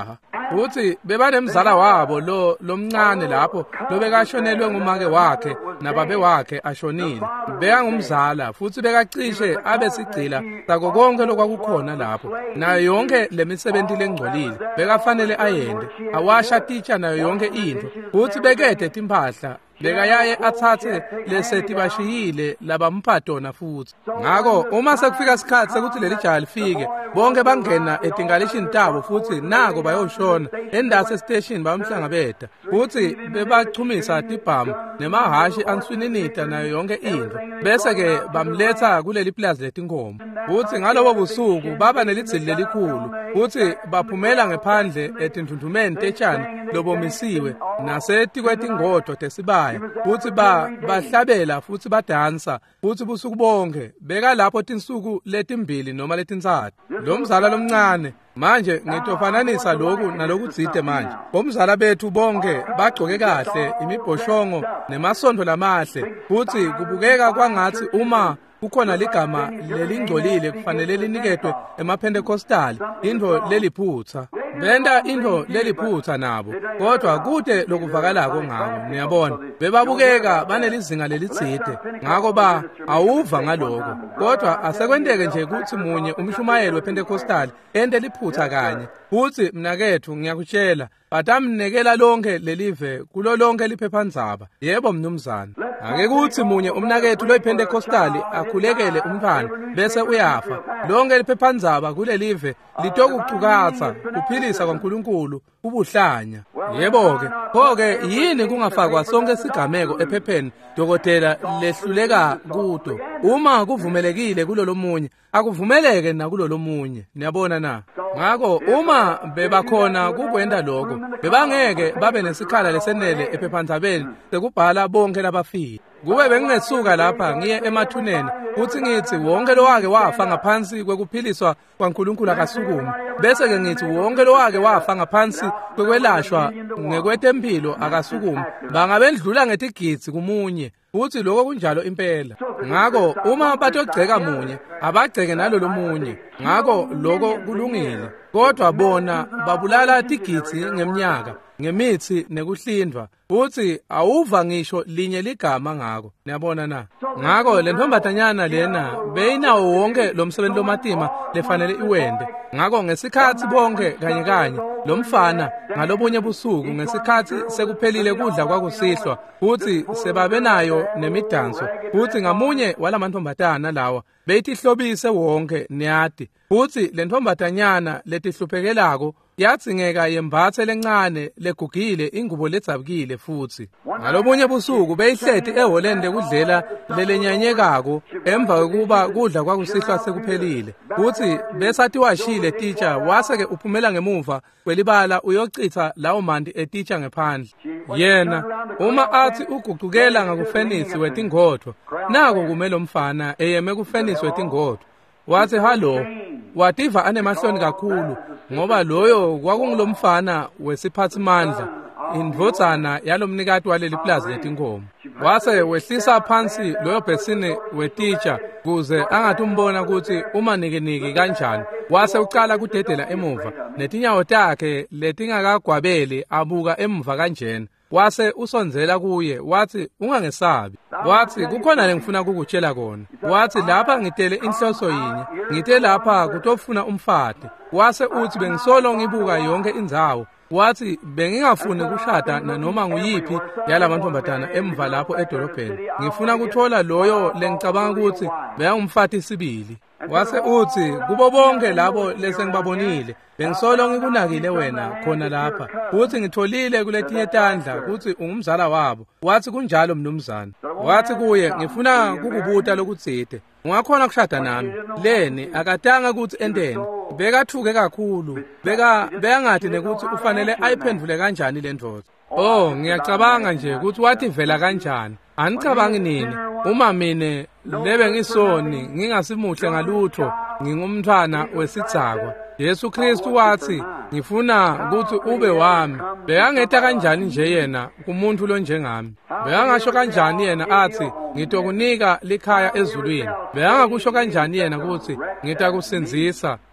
futhi bebanemzala wabo lomncane lapho lobekashonelwe ngumake wakhe nababe wakhe ashonile. Bekangumzala futhi bekacishe abesigcila sako konke lokwakukhona lapho. Nayo yonke lemisebenzi lengcolile bekafanele ayende, awasha teacher nayo yonke into, futhi bekede timpahla bekayaye athathe lesethi bashiyile labamphatona futhi. Ngakho uma sekufika isikhathi sekuthi leli jaha lifike, bonke bangena etingalishini tabo futhi nako bayoshona endase station bayomhlangabeta, futhi bebachumisa tibhamu nemahashi answininita nayo yonke into, bese ke bamletha kuleli plaza letinkomo. Futhi ngalobo busuku baba nelidzili lelikhulu, futhi baphumela ngephandle etindundumeni tetshani lobomisiwe nasetikwetingodo tesibaya, futhi bahlabela futhi badansa, futhi busuku bonke beka lapho tinsuku letimbili noma letintsathu. Lo mzala lomncane manje ngitofananisa lokhu nalokudzide manje. Omzala bethu bonke bagcoke kahle imibhoshongo nemasondo lamahle, futhi kubukeka kwangathi uma kukhona ligama lelingcolile kufanele linikedwe emaPentecostali into leliphutha. Benda into leliphutha nabo, kodwa kude lokuvakalako ngako niyabona bebabukeka banelizinga lelitside, ngako awuva ngaloko. Kodwa asekwenteke nje ukuthi munye umshumayeli wePentecostali ente liphutha kanye, futhi mnakethu ngiyakutshela batamnekela lonke lelive kulo lonke liphephandzaba. Yebo mnumzana, ake kuthi munye umnakethu loyiPentecostali akhulekele umntwana bese uyafa, lonke liphephandzaba kulelive litokucukatha kuphilisa kwaNkulunkulu ubuhlanya. Yebo-ke, pho-ke yini kungafakwa sonke isigameko ephepheni dokotela lehluleka kuto? Uma kuvumelekile kulolo munye, akuvumeleke nakulolo munye. Niyabona na? Ngakho uma bebakhona kukwenda lokho, bebangeke babe nesikhala lesenele ephephandzabeni sekubhala bonke labafile. Kube bengingesuka lapha ngiye emathuneni uthi ngithi wonke lowake wafa ngaphansi kwekuphiliswa kwaNkulunkulu akasukumi, bese ke ngithi wonke lowake wafa ngaphansi kwekwelashwa ngekwetempilo akasukumi, bangabendlula ngetigidzi kumunye, futhi lokho kunjalo impela. Ngakho uma batogceka munye abagceke nalolo munye, ngakho lokho kulungile. Kodwa bona babulala tigidzi ngeminyaka ngemithi nekuhlindwa, futhi awuva ngisho linye ligama ngako. Niyabona na? Ngakho le ntombatanyana lena beyinawo wonke lo msebenzi lomatima lefanele iwende. Ngakho ngesikhathi bonke kanye kanye lo mfana ngalobunye busuku ngesikhathi sekuphelile kudla kwakusihlwa, futhi sebabenayo nemidanso, futhi ngamunye walamantombatana lawa beyitihlobise wonke niyati, futhi le ntombatanyana letihlupekelako yatsingeka yembathe lencane legugile ingubo ledzabukile, futhi ngalobunye busuku beyihleti eholende kudlela lelenyanyekako emva kokuba kudla kwakusihlwa sekuphelile, futhi besathi washile teacher waseke uphumela ngemuva kwelibala uyochitha lawo mandi eteacher ngephandle. Yena uma athi uguqukela ngakufenisi wetingodo, nako kumele umfana eyeme kufenisi wetingodo wathi hallo, wativa anemahloni kakhulu ngoba loyo kwakungilomfana wesiphathimandla indvodzana yalomnikati waleli plaza letinkomo. Wase wehlisa phansi loyo bhesini weteacher kuze angathi umbona ukuthi umanikiniki kanjani. Wase ucala kudedela emuva netinyawo takhe letingakagwabeli abuka emuva kanjena. Wase usonzela kuye wathi ungangesabi, wathi kukhona lengifuna kukutshela kona. Wathi lapha ngitele inhloso yinye, ngite lapha kutofuna umfati. Wase uthi bengisolo ngibuka yonke indzawo, wathi bengingafuni kushada nanoma nguyiphi yalamantombatana emva lapho edolobheni, ngifuna kuthola loyo lengicabanga ukuthi beyangumfati sibili. Wase uthi kubo bonke labo lesengibabonile bengisolo ngikunakile wena khona lapha, uthi ngitholile kuletinye tandla ukuthi ungumzala wabo. Wathi kunjalo mnumzana. Wathi kuye ngifuna kukubuta lokutsite, ungakhona kushada nami. Leni akatanga ukuthi endeni, bekathuke kakhulu, beyangathi nekuthi ufanele ayiphendvule kanjani le ndvodza. Oh, ngiyacabanga nje ukuthi wathi vela kanjani. Anicabangi nini uma mine lebe ngisoni ngingasimuhle ngalutho ngingumntwana wesidzakwa? Yesu Kristu wathi ngifuna ukuthi ube wami. Beyangetha kanjani nje yena kumuntu lo njengami? Beyangasho kanjani yena athi ngitokunika likhaya ezulwini? Beyangakusho kanjani yena ukuthi ngitakusinzisa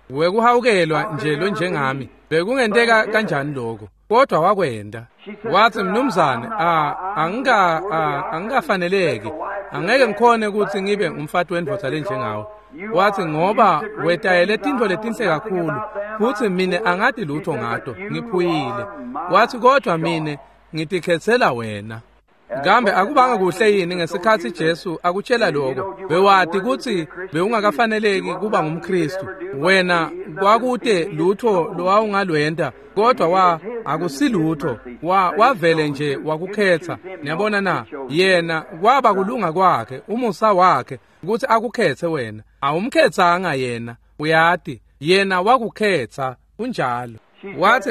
wekuhawukelwa nje lo njengami. Bekungenteka kanjani lokho? Kodwa wakwenda. Wathi mnumzane, angikafaneleki. Angeke ngikhone ukuthi ngibe umfati wendvodza lenjengawe. Wathi ngoba wetayele tinto letinhle kakhulu futhi mina angadi lutho ngato, ngiphuyile. Wathi kodwa mina ngitikhetsela wena. Kambe akubanga kuhle yini ngesikhathi Jesu akutshela lokho? Bewati ukuthi bewungakafaneleki kuba ngumKristu. Wena kwakude lutho lowawungalwenda, kodwa akusilutho. Wavele nje wakukhetha. Niyabona na? Yena kwaba kulunga kwakhe, umusa wakhe ukuthi akukhethe wena. Awumkhethanga yena. Uyati, yena wakukhetha unjalo. Wathi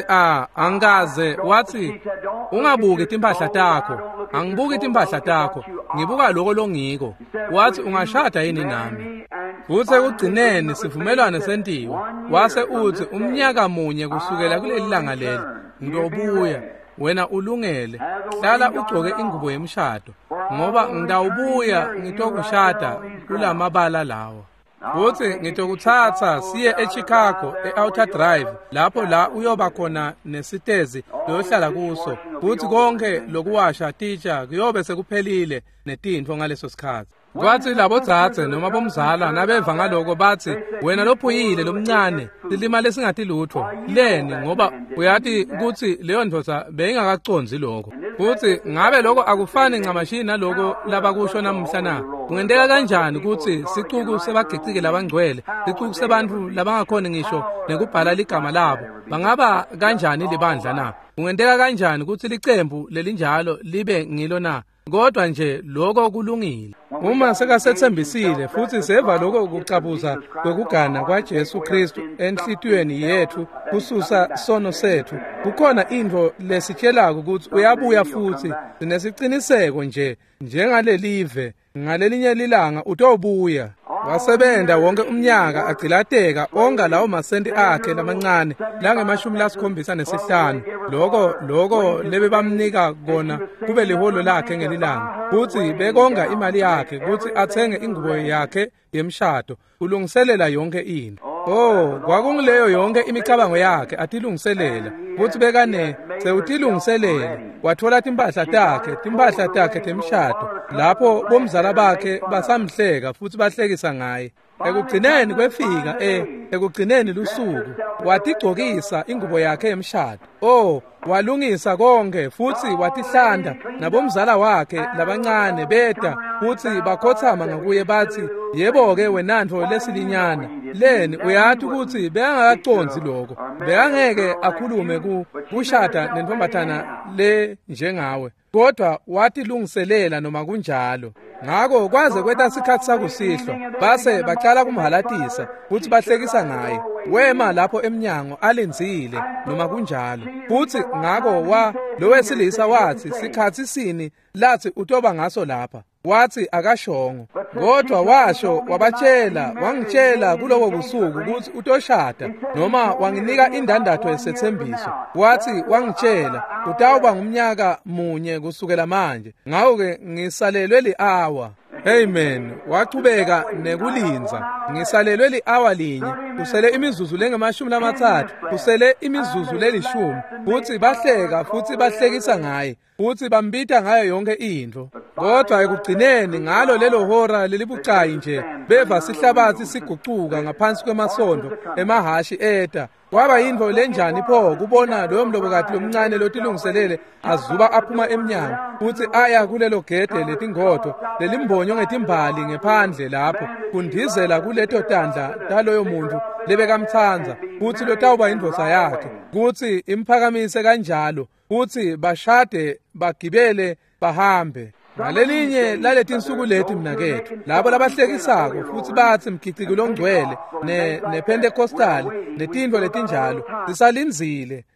angaze, wathi ungabuki timpahla takho. Angibuki timpahla takho, ngibuka lokho longiko. Wathi ungashada yini nami? Futhi ekugcineni sivumelwano sentiwe. Wase uthi umnyaka munye kusukela kuleli langa leli ngiyobuya. Wena ulungele, hlala ugcoke ingubo yemshado, ngoba ngidawubuya ngitokushada kulamabala lawa. Futhi ngitokuthatha siye eChicago eOuter Drive, lapho la uyoba khona nesitezi loyohlala kuso. Futhi konke lokuwasha teacher kuyobe sekuphelile netintfo ngaleso sikhathi. Kwathi labo dzadze noma bomzala nabeva ngaloko bathi wena lophuyile lomncane silimale singathi lutho leni, ngoba uyati ukuthi leyo ndvodza beyingakaconzi lokho. Futhi ngabe lokho akufani ncamashi naloko labakusho namuhla na. Kungenteka kanjani ukuthi sicuku sebagcicike labangcwele, sicuku sebantu labangakhona ngisho nekubhala ligama labo? Bangaba kanjani libandla na? Kungenteka kanjani ukuthi licembu lelinjalo libe ngilo na? Kodwa nje lokho kulungile. Uma sekasethembisile futhi seva lokho kucabuza kwekugana kwaJesu Kristu enhlitiyweni yethu kususa sono sethu, kukhona into lesitshelako ukuthi uyabuya futhi sinesiciniseko nje njengalelive ngalelinye lilanga utobuya. Wasebenza wonke umnyaka agcilateka onga lawo masenti akhe lamancane lange-75. Lokho lebe bamnika kona kube liholo lakhe ngelilanga. Futhi bekonga imali yakhe ukuthi athenge ingubo yakhe yemshado, ulungiselela yonke into. Kwakungileyo yonke imicabango yakhe atilungiselela. Futhi bekane sewutilungiselela wathola timpahla takhe temshado, lapho bomzala bakhe basamhleka futhi bahlekisa ngaye. Ekugcineni kwefika ekugcineni lusuku watigcokisa ingubo yakhe yemshado. Walungisa konke futhi watihlanda nabomzala wakhe labancane beda futhi bakhothama ngakuye bathi yebo-ke wenandvo lesilinyana leni. Uyathi ukuthi bekangakaconzi lokho, bekangeke akhulume kushada nentombathana le njengawe, kodwa watilungiselela noma kunjalo. Ngakho kwaze kweta sikhathi sakusihlwa base baqala kumhalatisa futhi bahlekisa ngaye. Wema lapho emnyango alenzile noma kunjalo. Futhi ngakho lo wesilisa wathi sikhathi sini lathi utoba ngaso lapha? Wathi akashongo, kodwa washo wangitshela kulobo busuku ukuthi utoshada noma wanginika indandatho yesethembiso. Wathi wangitshela utawuba ngumnyaka munye kusukela manje. Ngakho-ke ngisalelwe li-hour. Amen. Waqhubeka nekulinza. Ngisalelwe li-hour linye, kusele imizuzu lenge-30, kusele imizuzu le-10. Futhi bahleka futhi bahlekisa ngaye, futhi bambita ngayo yonke into. Kodwa ekugcineni ngalo lelo hora lelibucayi nje beva sihlabathi sigucuka ngaphansi kwemasondo emahashi eta. Kwaba yinto lenjani pho kubona loyo mlobokati lomncane lotilungiselele azuba aphuma emnyango futhi aya kulelo gede letingodo lelimbonyo ngetimbali ngephandle lapho kundizela kuleto tandla taloyo muntu lebekamthanza futhi lotawuba indvodza yakhe kuthi imphakamise kanjalo futhi bashade bagibele bahambe. Ngalelinye laletinsuku leti mnakethu labo labahlekisako futhi bathi mkhiciko longcwele nePentecostal netintfo letinjalo sisalinzile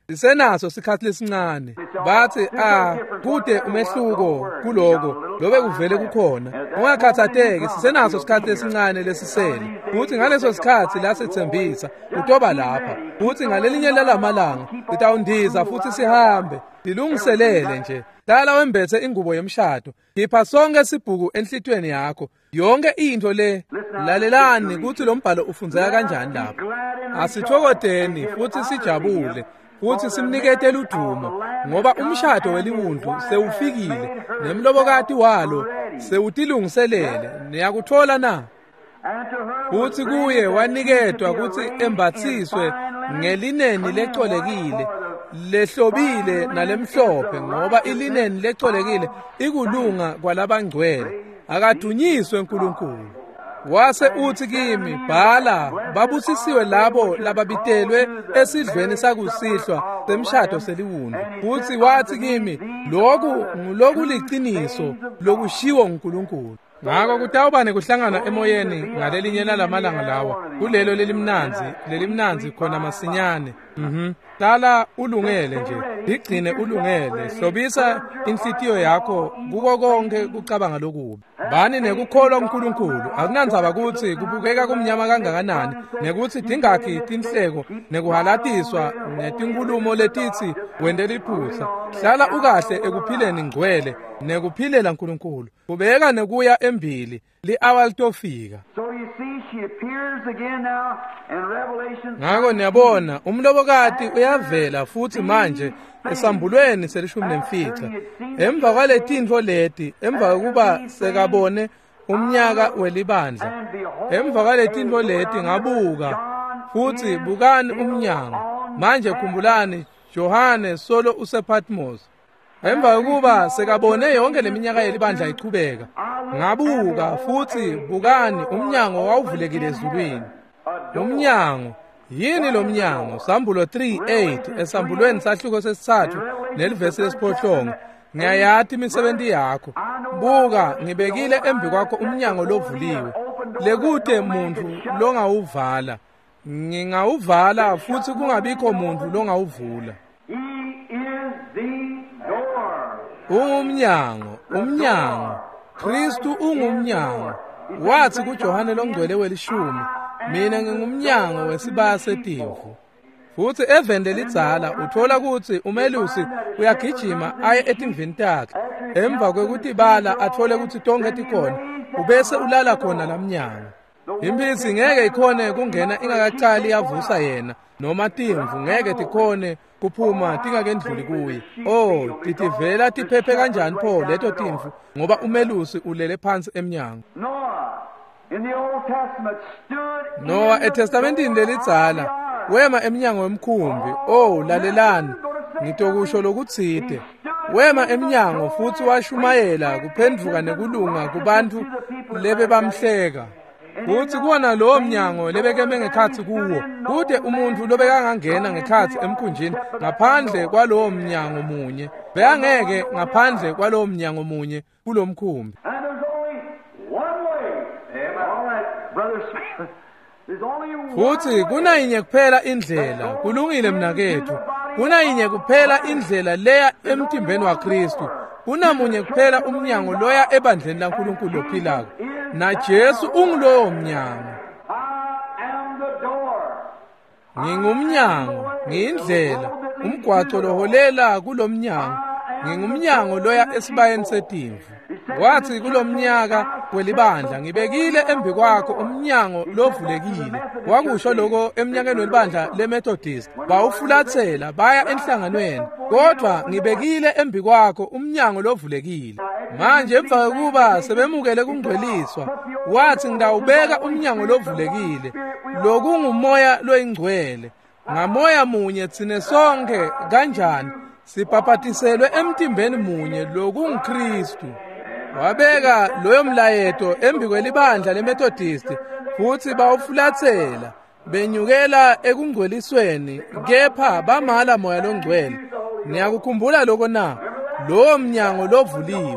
sisenaso isikhathi lesincane. Bathi kude umehluko kuloko lobe kuvele kukhona. Ungakhathateki, sisenaso isikhathi lesincane lesisele. Futhi ngaleso sikhathi la sithembisa utoba lapha. Futhi ngalelinye lalamalanga sitawundiza futhi sihambe. Dilungiselele nje. Dala wembethe ingubo yomshado. Khipha sonke isibhuku enhlitweni yakho. Yonke into le. Lalelani ukuthi lo mbhalo ufundzeka kanjani lapha. Asithokodeni futhi sijabule. Futhi simniketele udumo ngoba umshado weliwundlu sewufikile nemlobokati walo sewutilungiselele. Niyakuthola na? Futhi kuye waniketwa ukuthi embathiswe ngelineni lecolekile, lehlobile nalemhlophe, ngoba ilineni lecolekile ikulunga kwalabangcwele. Akadunyiswe uNkulunkulu. Wase uthi kimi, bhala, babusisiwe labo lababitelwe esidlweni sakusihlwa semshado seliwundlu. Futhi wathi kimi, lokhu liqiniso lokushiwo uNkulunkulu. Ngakho kutawubane kuhlangana emoyeni ngalelinye lalamalanga lawa. Kulelo lelimnanzi khona masinyane. Dala ulungele nje, igcine ulungele, hlobisa inhlitiyo yakho kuko konke kucabanga lokubi. Bani nekukholwa uNkulunkulu, akunandzaba ukuthi kubukeka kumnyama kangakanani, nekuthi dingakhi tinhleko nekuhalatiswa netinkulumo letithi wendela iphutsa. Hlala ukahle ekuphileni ngcwele nekuphilela uNkulunkulu. Kubeka nekuya embili li-hour litofika. Ngakho niyabona umlobokati uyavela futhi manje esambulweni selishumi-nemfica. Emva kwaletintfo leti, emva kokuba sekabone umnyaka welibandla, emva kwaletintfo leti ngabuka futhi bukani umnyango. Manje khumbulani Johane solo usePatmos. Emva kokuba sekabone yonke leminyaka yelibandla iqhubeka, ngabuka futhi bukani umnyango wawuvulekile ezulwini. Umnyango yini lo mnyango? Sambulo 3:8 esambulweni sahluko sesithathu nelivesi lesiphohlongo. Ngiyayathi imisebenti yakho. Buka, ngibekile embi kwakho umnyango lovuliwe. Lekude muntu longawuvala. Ngingawuvala futhi kungabikho muntu longawuvula. Umnyango. Kristu ungumnyango. Wathi kuJohane longcwele welishumi, mina ngingumnyango wesibaya setimvu. Futhi evende lidzala uthola ukuthi umelusi uyagijima aye etimvini takhe. Emva kwekuthi bala athole ukuthi tonke tikhona, ubese ulala khona lamnyango. Impisi ngeke ikhone kungena ingakaqali yavusa yena, noma timvu ngeke tikhone kuphuma tingakendluli kuye. Titivela tiphephe kanjani pho leto timvu ngoba umelusi ulele phansi emnyango. Noah eTestamentini lelidzala wema emnyango wemkhumbi. Lalelani, ngitokusho lokutsite. Wema emnyango futhi washumayela kuphendvuka nekulunga kubantu lebe bamhleka. Futhi kuwona lowo mnyango lebekeme ngekhatsi kuwo. Kude umuntu lobekangangena ngekhatsi emkhunjini ngaphandle kwalowo mnyango munye. Beyangeke ngaphandle kwalowo mnyango munye kulomkhumbi. Futhi kunayinye kuphela indlela, kulungile mnakethu. Kunayinye kuphela indlela leya emtimbeni waKristu. Kunamunye kuphela umnyango loya ebandleni laNkulunkulu ophilako. Na Jesu ungulowo mnyango. Ngingumnyango, ngiyindlela, umgwaco loholela kulomnyango. Ngingumnyango loya esibayeni setimvu. Wathi kulomnyaka welibandla ngibekile embi kwakho umnyango lovulekile. Wakusho lokho eminyakeni welibandla leMethodist. Bawufulathela baya enhlanganweni. Kodwa ngibekile embi kwakho umnyango lovulekile. Manje emva kokuba sebemukele kungcweliswa, wathi ngidawubeka umnyango lovulekile. Lokungumoya loyingcwele. Ngamoya munye thine sonke kanjani sibhaphathiselwe emtimbeni munye lokunguKristu. Wabeka loyo mlayeto embi kwelibandla leMethodist futhi bawufulathela benyukela ekungcwelisweni, kepha bamala moya longcwele. Niyakukhumbula lokho na? Lowo mnyango lovuliwe.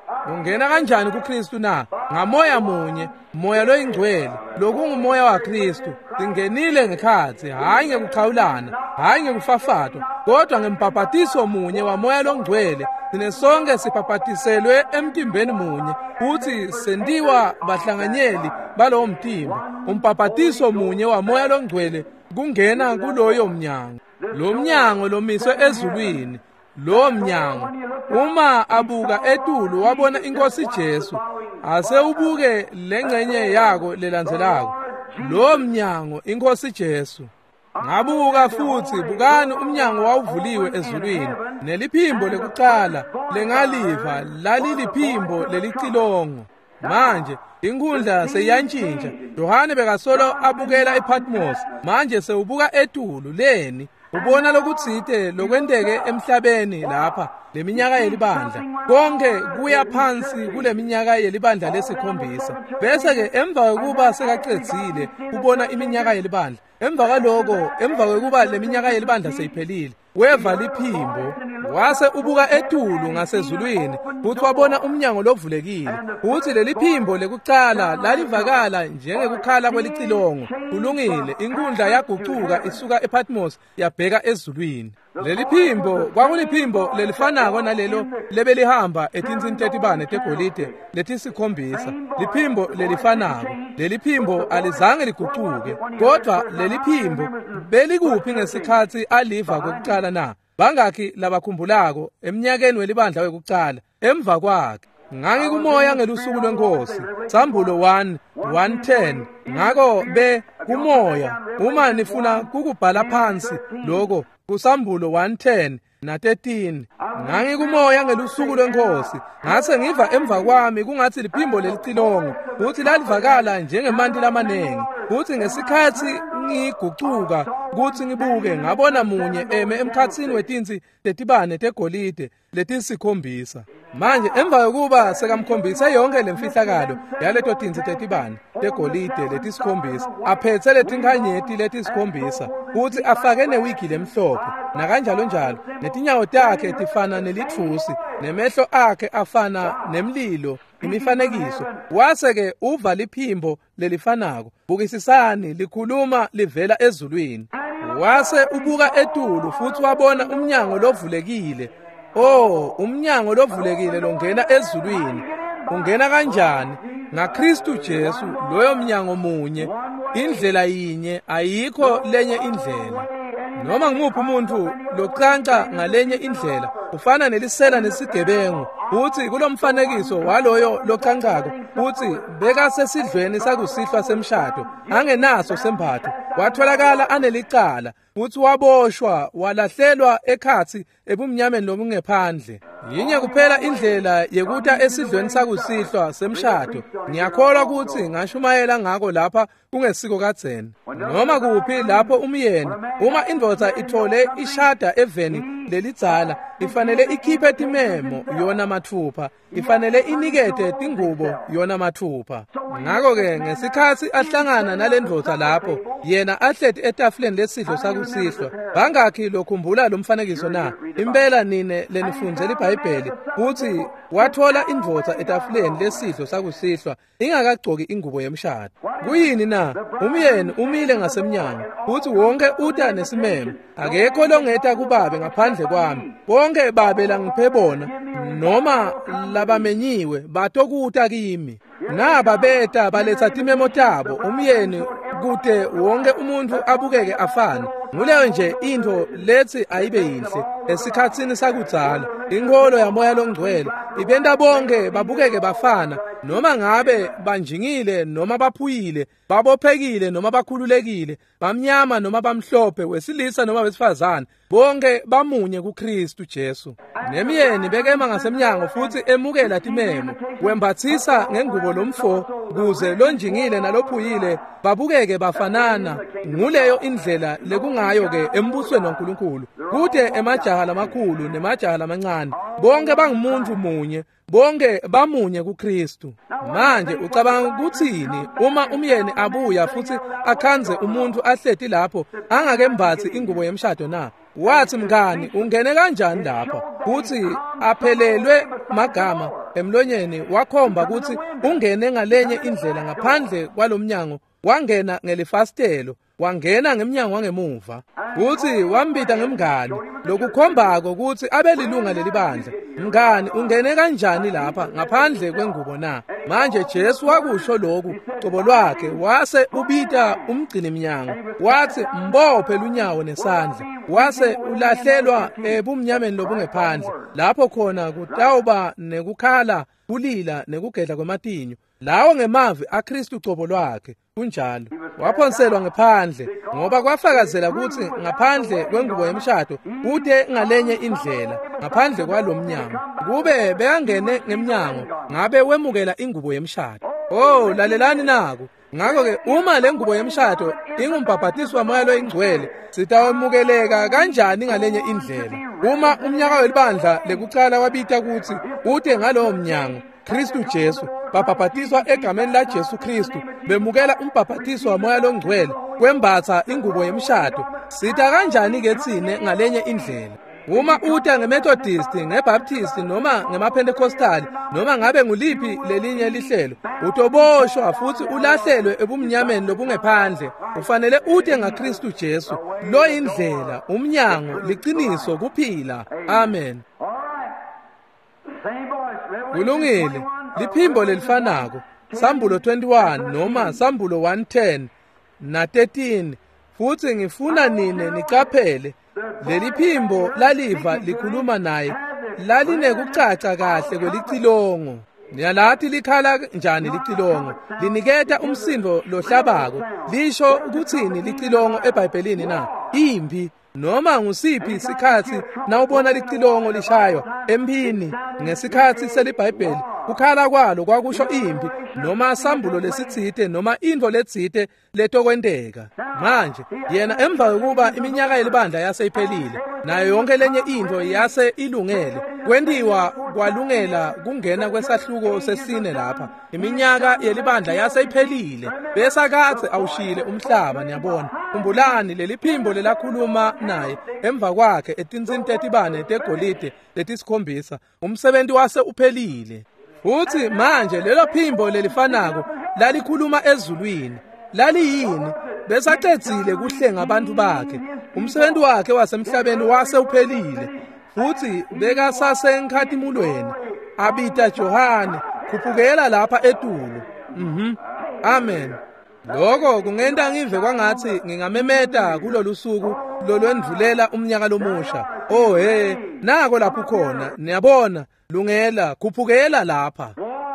ungena kanjani kuKristu na? Ngamoya munye, moya loyingcwele, lokungumoya waKristu. Singenile ngekhathi, hayi ngekuqhawulana, hayi ngekufafatwa, kodwa ngempapatiso munye wamoya longcwele. Sine sonke sipapatiselwe emtimbeni munye, futhi sendiwa bahlanganyeli balowo mtimba. Umpapatiso munye wamoya longcwele kungena kuloyo mnyango. Lo mnyango lomiswe ezulwini. Lo mnyango uma abuka etulu wabona iNkosi Jesu, ase ubuke lengcenye yako lelandzelako. Lo mnyango iNkosi Jesu. Ngabuka futhi, bukani umnyango wawuvuliwe ezulwini, neliphimbo lekuqala lengaliva laliliphimbo lelicilongo. Manje inkundla seyantshintsha. Yohane bekasolo abukela ePatmos, manje sewubuka etulu leni. Ubona lokutsite lokwendeke emhlabeni lapha leminyaka yelibandla. Konke kuya phansi kule minyaka yelibandla lesikhombisa. Bese ke emva kokuba sekaqedzile ubona iminyaka yelibandla. Emva kwaloko, emva kokuba leminyaka yelibandla seyiphelile, weva liphimbo, wase ubuka etulu ngasezulwini, futhi wabona umnyango lovulekile. Futhi leliphimbo lekuqala lalivakala njengekukhala kwelicilongo. Kulungile, inkundla yagucuka isuka ePatmos yabheka ezulwini. Leliphimbo kwakuliphimbo lelifanako nalelo lebelihamba etinsini tetibane tegolide letisikhombisa. Liphimbo lelifanako. Leliphimbo alizange ligucuke, kodwa leliphimbo belikuphi ngesikhathi aliva kokuqala na? Bangakhi labakhumbulako eminyakeni welibandla wekuqala emva kwakhe? Ngangikumoya ngelusuku lwenkosi, Sambulo 1:10. Ngako kumoya, uma nifuna kukubhala phansi lokho kuSambulo 1:10 na-13. Ngangikumoya ngelusuku lwenkosi, ngase ngiva emva kwami kungathi liphimbo lelicilongo, futhi lalivakala njengemanti lamanengi. Futhi ngesikhathi ngigucuka ukuthi ngibuke, ngabona munye eme emkhathini wetinsi tetibane tegolide letisikhombisa. Manje emva kokuba sekamkhombisa yonke lemfihlakalo yaleto tinsi tetibane tegolide letisikhombisa, aphethe letinkhanyeti letisikhombisa, futhi afake newigi lemhlophe, nakanjalo njalo netinyawo takhe tifana nelithusi, nemehlo akhe afana nemlilo, imifanekiso. Wase-ke uva liphimbo lelifanako, bukisisani likhuluma livela ezulwini. Wase ubuka etulu futhi wabona umnyango lovulekile. Umnyango lovulekile longena ezulwini. Ungena kanjani? NgaKristu Jesu, loyo mnyango munye, indlela yinye, ayikho lenye indlela. Noma ngimuphi umuntu loqanqa ngalenye indlela, ufana nelisela nesigebengu. Uthi kulomfanekiso waloyo loqanqako, uthi beka sesidlweni sakusihlwa semshado, angenaso sembatho, watholakala anelicala, uthi waboshwa, walahlelwa ekhathi ebumnyameni lobungephandle. Yinye kuphela indlela yekuta esidlweni sakusihlwa semshado. Ngiyakholwa ukuthi ngashumayela ngako lapha kungesiko kadzeni. Noma kuphi lapho umyeni, uma indvodza ithole ishada eveni lelidzala, ifanele ikhiphe timemo yona mathupha, ifanele inikete tingubo yona mathupha. Ngako-ke ngesikhathi ahlangana nalendvodza lapho, yena ahleti etafuleni lesidlo sakusihlwa. Bangakhi lokhumbula lo mfanekiso na? Impela nine lenifundzela iBhayibheli, futhi wathola indvodza etafuleni lesidlo sakusihlwa ingakagcoki ingubo yemshado. Kuyini na? Umyeni umile ngasemnyango, futhi wonke uta nesimemo. Akekho longeta kubabe ngaphandle kwami. Bonke babe langiphe bona, noma labamenyiwe batokuta kimi. Naba beta baletha timemo tabo umyeni kude wonke umuntu abukeke afana. Nguleyo nje into lethi ayibe yinhle esikhatsini sakudzala. Inkolo yamoya longcwele ibenta bonke babukeke bafana, noma ngabe banjingile noma baphuyile, babophekile noma bakhululekile, bamnyama noma bamhlophe, wesilisa noma wesifazane, bonke bamunye kuKristu Jesu. Nemyeni bekema ngasemnyango futhi emukela timemo, wembathisa ngengubo lomfo, kuze lonjingile nalophuyile babukeke bafanana. Nguleyo indlela lekungayo-ke embusweni waNkulunkulu. Kude emajaha lamakhulu nemajaha lamancane, bonke bangumuntu munye, bonke bamunye kuKristu. Manje ucabanga ukuthini uma umyeni abuya futhi akhanze umuntu ahleti lapho angakembathi ingubo yemshado na? wathi, mngani, ungene kanjani lapha? Kuthi aphelelwe magama emlonyeni wakhomba ukuthi ungene ngalenye indlela ngaphandle kwalomnyango, wangena ngelifastelo, wangena ngemnyango wangemuva. Kuthi wambita ngemngani, lokukhombako ukuthi abelilunga leli bandla. Mngani, ungene kanjani lapha ngaphandle kwengubo na? Manje Jesu wakusho lokhu qobo lwakhe, wase ubita umgcini minyango, wathi mbophe lunyawo nesandla, wase ulahlelwa ebumnyameni lobungephandle, lapho khona kutawuba nekukhala, kulila nekugedla kwematinyo. Lawo ngemavi aKristu qobo lwakhe. Kunjalo waphonselwa ngaphandle, ngoba kwafakazela ukuthi ngaphandle kwengubo yemshado kude ngalenye indlela, ngaphandle kwalomnyango, kube beyangene ngemnyango ngabe wemukela ingubo yemshado. Oh, lalelani naku. Ngakho-ke uma le ngubo yemshado ingumbhabhatiso wamoya oyingcwele, sitawemukeleka kanjani ngalenye indlela? Uma umnyaka welibandla lekucala wabita ukuthi ude ngalowo mnyango Kristu Jesu, babhabhatiswa egameni la Jesu Kristu, bemukela umbhabhatiso wamoya longcwele, kwembatha ingubo yemshado, sita kanjani ke thine ngalenye indlela? Uma uta ngeMethodist, ngeBaptist noma ngemaPentecostal noma ngabe nguliphi lelinye lihlelo, utoboshwa futhi ulahlelwe ebumnyameni lobungephandle. Ufanele ute ngaKristu Jesu, lo indlela, umnyango, liqiniso, kuphila. Amen. Kulungile, liphimbo lelifanako, Sambulo 21 noma Sambulo 110 na 13, futhi ngifuna nine nicaphele. Leli phimbo laliva likhuluma naye, lalinekucaca kahle kwelicilongo. Niyalathi likhala njani licilongo, liniketa umsindo lohlabako. Lisho ukuthini licilongo eBhayibhelini na? Impi. Noma ngusiphi isikhathi nawubona licilongo lishaywa empini ngesikhathi selibhayibheli, kukhala kwalo kwakusho impi noma sambulo lesitsite noma into letsite letokwenteka. Manje yena emva kokuba iminyaka yelibandla yase iphelile, nayo yonke lenye into yase ilungele, kwendiwa kwalungela kungena kwesahluko sesine lapha. Iminyaka yelibandla yase iphelile, besakathe awushile umhlaba. Niyabona, kumbulani leli phimbo lelakhuluma naye emva kwakhe etinsini tetibane tegolide letisikhombisa, umsebenzi wase uphelile. Uthi manje lelo phimbo lelifanako lalikhuluma ezulwini, laliyini? Besaqedzile kuhlenga abantu bakhe, umsebenzi wakhe wasemhlabeni wase uphelile, futhi bekasasenkhadimulweni, abita Johane, khuphukela lapha etulo. Amen. Lokho kungenta ngive kwangathi ngingamemeta kulolu suku lolwendvulela umnyaka lomusha. Oh nako lapho khona, niyabona, lungela, khuphukela lapha.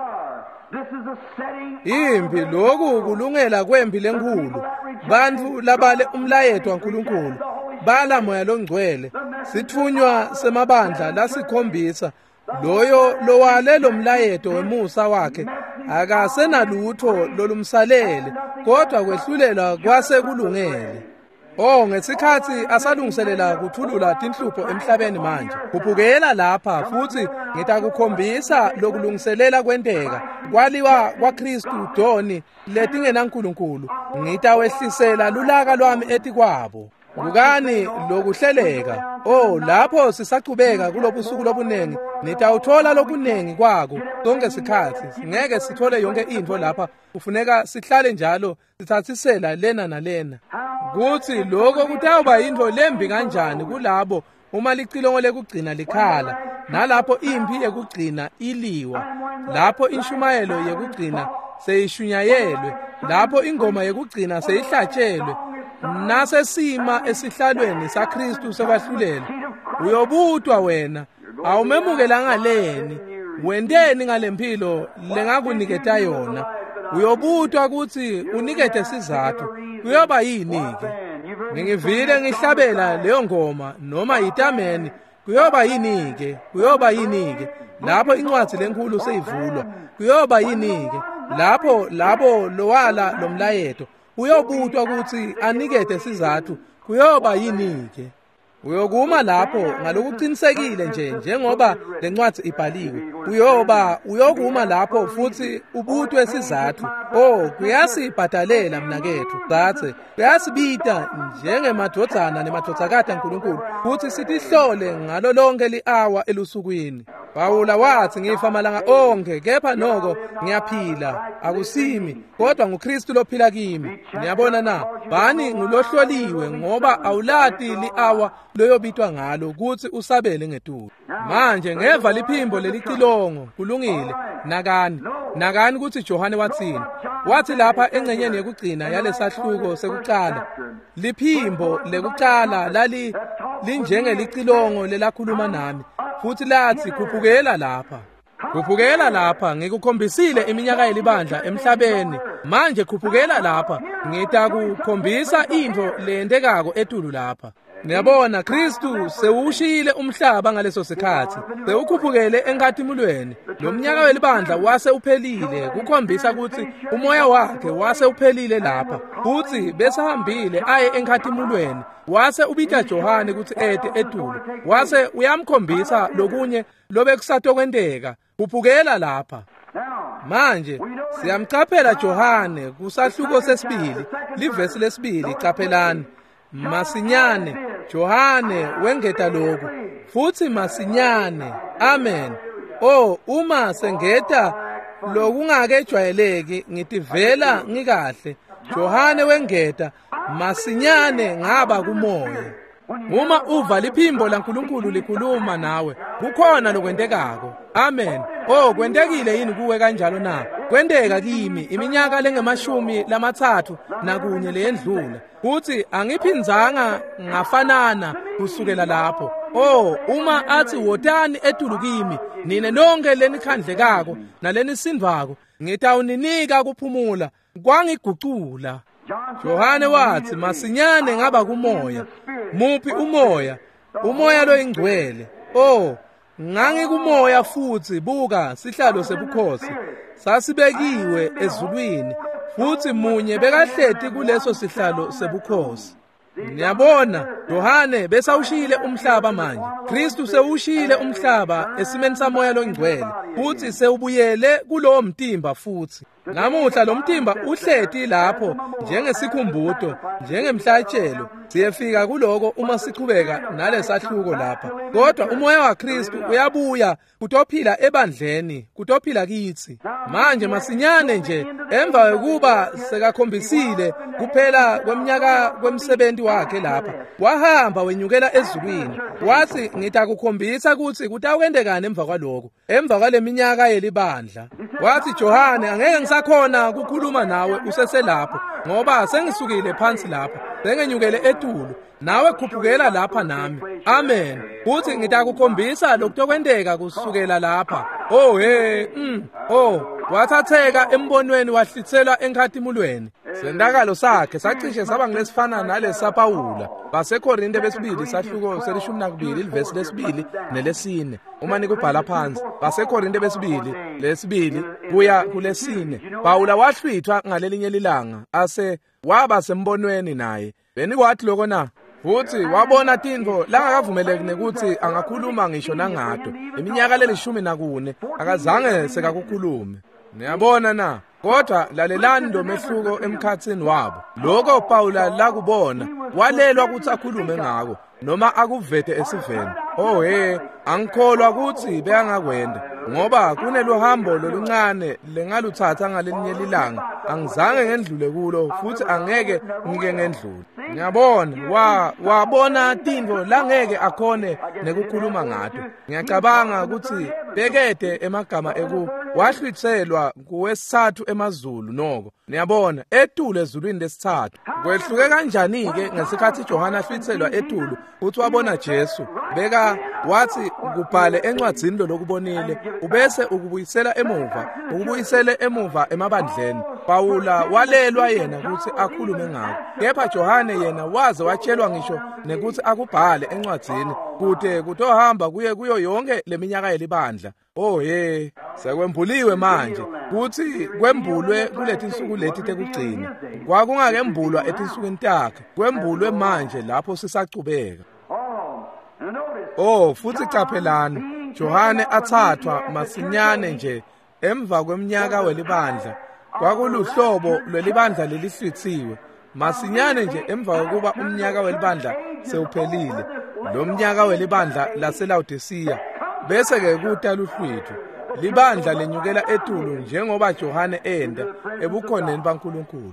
Impi, lokhu kulungela kwempi lenkulu. Bantfu labale umlayeto waNkulunkulu, bala moya longcwele, sithunywa semabandla lasikhombisa. Loyo lowale lo mlayeto wemusa wakhe akasenalutho lolumsalele, kodwa kwehlulela kwase kulungele. Ngesikhathi asalungiselela kuthulula tinhlupho emhlabeni manje, kuphukela lapha, futhi ngitakukhombisa lokulungiselela kwenteka kwaliwa kwaKristu doni letingenankulunkulu. Ngitawehlisela lulaka lwami etikwabo. Bukani lokuhleleka. Lapho sisaqhubeka kulobusuku lobunengi, nitawuthola lobunengi kwako sonke sikhathi. Ngeke sithole yonke into lapha, kufuneka sihlale njalo sithathisela lena nalena. Kuthi lokho kutawuba into lembi kanjani kulabo uma licilongo lekugcina likhala, nalapho impi yekugcina iliwa, lapho inshumayelo yekugcina seyishunyayelwe, lapho ingoma yekugcina seyihlatshelwe, nasesima esihlalweni saKristu sekwahlulela. Uyobutwa wena, awumemukela ngaleni, wendeni ngalempilo lengakuniketa yona. Uyobutwa ukuthi unikete sizathu, kuyoba yini-ke? Ngingivile ngihlabela leyo ngoma noma yitameni, kuyoba yini-ke? Kuyoba yini-ke? Lapho incwadi lenkulu seyivulwa, kuyoba yini-ke? Lapho labo lowala lomlayeto uyobutwa ukuthi anikete sizathu, kuyoba yini-ke? uyokuma lapho ngalokuqinisekile njengoba lencwadi ibhaliwe. Uyokuma lapho futhi ubuthwe sizathu. Kuyasibhadalela mnakethu. Zathe kuyasibita njengemadodana nemadodzakazi kaNkulunkulu futhi sitihlole ngalo lonke li-hour elusukwini. Pawula wathi ngifa amalanga onke kepha noko ngiyaphila, akusimi kodwa nguKristu lophila kimi. Niyabona na, bani ngulohloliwe ngoba awulati li-hour loyobitwa ngalo ukuthi usabele ngetulu. Manje ngeva liphimbo lelicilongo kulungile. Nakani ukuthi Johane wathini. Wathi lapha engcenyeni yokugcina yalesahluko sekuqala, liphimbo lekuqala lali linjengelicilongo lelakhuluma nami futhi lathi khuphukela lapha ngikukhombisile iminyaka yelibandla emhlabeni. Manje khuphukela lapha ngitakukhombisa into leyendekako etulu lapha. Niyabona, Kristu sewushiyile umhlaba ngaleso sikhathi, sewukhuphukele enkathimulweni. Lo mnyaka welibandla wase uphelile, kukhombisa ukuthi umoya wakhe wase uphelile lapha. Futhi besahambile aye enkathimulweni, wase ubita Johane ukuthi ede etulu, wase uyamkhombisa lokunye lobekusatokwendeka. Khuphukela lapha. Manje siyamcaphela Johane kusahluko sesibili, livesi lesibili. Caphelani masinyane Johane wengeta lokhu futhi masinyane. Amen. Uma sengeta lokungakejwayeleki ngithi vela ngikahle. Johane wengeta masinyane ngaba kumoya. Uma uva liphimbo laNkulunkulu likhuluma nawe, kukhona lokwendekako. Amen. Kwendekile yini kuwe kanjalo na? Kwendeka kimi iminyaka lengu-31 leyendlula. Futhi angiphinzanga ngafanana kusukela lapho. Uma athi wotani etulu kimi, nine nonke lenikhandlekako nalenisindvako, ngitawuninika kuphumula, kwangigucula. Johane wathi masinyane ngaba kumoya. Muphi umoya? Umoya loyingcwele. Ngangikumoya futhi buka sihlalo sebukhosi sasibekiwe ezulwini futhi munye bekahleti kuleso sihlalo sebukhosi. Niyabona, Johane besawushiyile umhlaba manje. Kristu sewushiyile umhlaba esimeni samoya loyingcwele futhi sewubuyele kulowo mtimba futhi. Namuhla lo mtimba uhleti lapho njengesikhumbuto, njengemhlatshelo. Siyefika kuloko uma siqhubeka nalesahluko lapha. Kodwa umoya waKristu uyabuya kutophila ebandleni, kutophila kithi. Manje masinyane nje emva kokuba sekakhombisile kuphela kweminyaka kwemsebenzi wakhe lapha, wahamba wenyukela ezulwini. Wathi ngitakukhombisa ukuthi kutakwendekani emva kwaloko, emva kwale minyaka yelibandla. Wathi Johane, angeke ngisakhona kukhuluma nawe useselapho ngoba sengisukile phansi lapha, sengenyukele etulu. Nawe khuphukela lapha nami. Amen. Futhi ngitakukhombisa lokutokwendeka kusukela lapha. Wathatheka embonweni wahlithelwa enkathimulweni. Sendakalo sakhe sacishe saba ngesifana nalesapawula. BaseKorinte besibili sahluko selishumi livesi lesibili nelesine. Uma nikubhala phansi, BaseKorinte besibili lesibili kuya kulesine. Pawula wahlwithwa ngalelinye lilanga ase waba sembonweni naye. Benikwathi lokho na? Futhi wabona tintfo langakavumeleki nekuthi angakhuluma ngisho nangato. Iminyaka le14 akazange sekakukhulume. Niyabona na? Kodwa lalelani lomehluko emkhathini wabo. Lokho Pawula lakubona, walelwa ukuthi akhulume ngako noma akuvete esiveni. Angikholwa ukuthi beyangakwenda ngoba kuneluhambo loluncane lengaluthatha ngalelinye lilanga. Angizange ngendlule kulo futhi angeke ngike ngendlule. Ngiyabona wabona tintfo langeke akhone nekukhuluma ngato. Ngiyacabanga ukuthi bekede emagama wahlwitselwa kuwesithathu emazulu noko. Niyabona, etulu ezulwini lesithathu. Kwehluke kanjani-ke ngesikhathi Johane ahlwitselwa etulu uthi wabona Jesu? Beka wathi kubhale encwadzini lokubonile ubese ukubuyisela emuva emabandleni. Pawula walelwa yena ukuthi akhulume ngako, kepha Johane yena waze watshelwa ngisho nekuthi akubhale encwadzini kude kutohamba kuyo yonke leminyaka yelibandla. Sekwembuliwe manje kuthi kwembulwe kulethi insuku leti tekugcina. Kwakungakembulwa etinsukwini takhe, kwembulwe manje lapho sisacubeka. futhi caphelani, Johane athathwa masinyane nje emva kweminyaka welibandla. Kwakuluhlobo lwelibandla lelihlwithiwe. Masinyane nje emva kokuba umnyaka welibandla sewuphelile, lo mnyaka welibandla laseLaodicea, bese ke kuta luhlwithu. Libandla lenyukela etulu njengoba Johane enda ebukhoneni baNkulunkulu.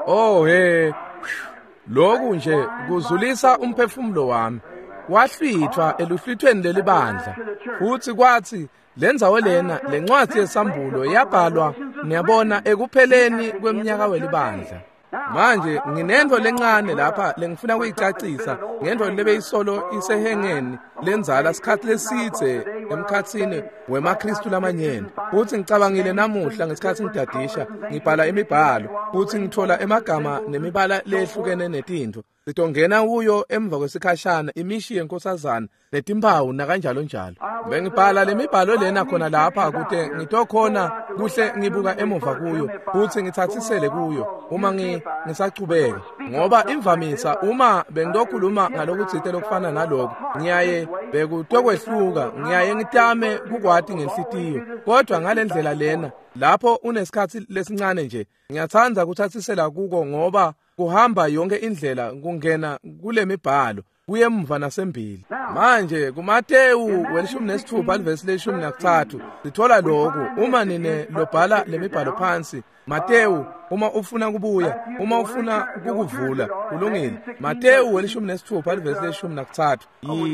Lokhu nje kuzulisa umphefumulo wami. Wahlwithwa eluhlwithweni lelibandla. Futhi kwathi lenzawo lena lencwadi yesambulo yabhalwa niyabona ekupheleni kweminyaka welibandla. Manje nginento lencane lapha lengifuna ukuyicacisa ngento lebeyisolo isehengeni lenzala sikhathi lesithe emkhathini wemaKristu lamanyeni. Futhi ngicabangile namuhla ngesikhathi ngidadisha ngibhala imibhalo futhi ngithola emagama nemibala lehlukene netinto. Sitongena kuyo emva kwesikhashana imishi yenkosazana netimpawu nakanjalo njalo. Bengibhala lemibhalo lena khona lapha kude ngitokhona kuhle ngibuka emuva kuyo futhi ngithathisele kuyo uma ngisachubeka, ngoba imvamisa uma bengizokhuluma ngalokuthithe lokufana naloko ngiyaye bekutokwehluka, ngiyaye ngitame kukwati ngenhlitiyo. Kodwa ngalendlela lena lapho unesikhathi lesincane nje ngiyathanda ukuthathisela kuko, ngoba kuhamba yonke indlela kungena kule mibhalo kuye emva nasembili. Manje kuMateyu welishumi nesithupha alivesi leshumi nakuthathu sithola lokhu. Uma nine lobhala lemibhalo phansi, Mateyu, uma ufuna kubuya, uma ufuna ukuvula kulungile. Mateyu welishumi nesithupha alivesi leshumi nakuthathu.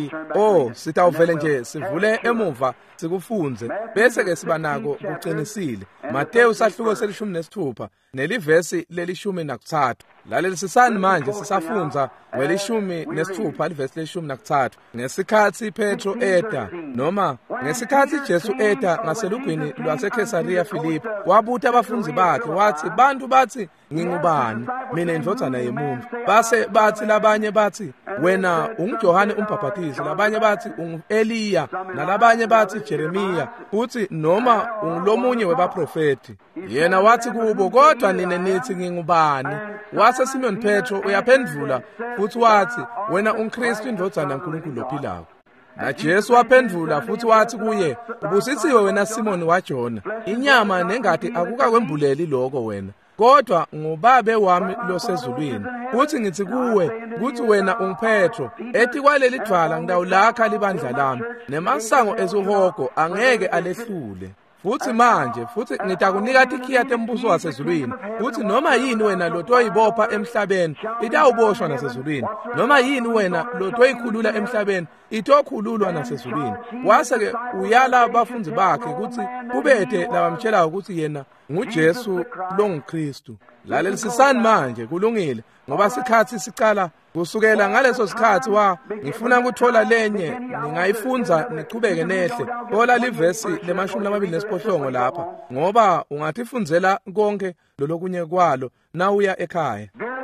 Sitawuvele nje sivule emuva sikufunze bese ke siba nako kuqinisile. Mateyu sahluko selishumi nesithupha nelivesi lelishumi nakuthathu. Lalelisisani manje sisafunza welishumi nesithupha alivesi leshumi nakuthathu. Ngesikhathi Petro eda, noma ngesikhathi Jesu eda ngaselugwini lwaseKesariya Filipi, wabuta abafunzi bakhe wathi, bantu bathi ngingubani mina indodana yomuntu? Base bathi labanye bathi wena unguJohane umbhaphathizi, labanye bathi ungu-Eliya, nalabanye bathi Jeremiya, futhi noma ungulomunye webaprofeti. Yena wathi kubo, kodwa nina nithi ngingubani? Wase Simon Petro uyaphendula futhi wathi, wena unguKristu indodana kaNkulunkulu ophilayo. Na Jesu waphendula futhi wathi kuye, ubusithiwe wena Simoni waJona, inyama nengadi akukakwembuleli lokho wena, kodwa nguBaba wami losezulwini. Futhi ngithi kuwe ukuthi wena unguPetro, ethi kwaleli dwala ngidawulakha libandla lami, nemasango ezuhogo angeke alehlule. Futhi manje ngitakunika tikhiya tembuso wasezulwini. Futhi noma yini wena lotoyibopha emhlabeni itawuboshwa nasezulwini, noma yini wena lotoyikhulula emhlabeni itokhululwa nasezulwini. Wase ke uyala abafunzi bakhe ukuthi kubethe labamtshela ukuthi yena nguJesu longuKristu. Lalelisisani manje kulungile, ngoba sikhathi sicala kusukela ngaleso sikhathi ngifuna ukuthola lenye ningayifunza niqhubeke nehle. Hola livesi le28 lapha, ngoba ungathifunzela konke lolokunye kwalo na uya ekhaya.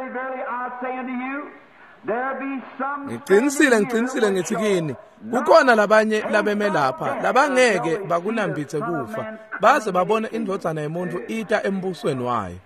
Ngiqinisile ngithi kini, kukhona labanye labeme lapha labangeke bakunambithe kufa baze babone indodana yomuntu ita embusweni wayo.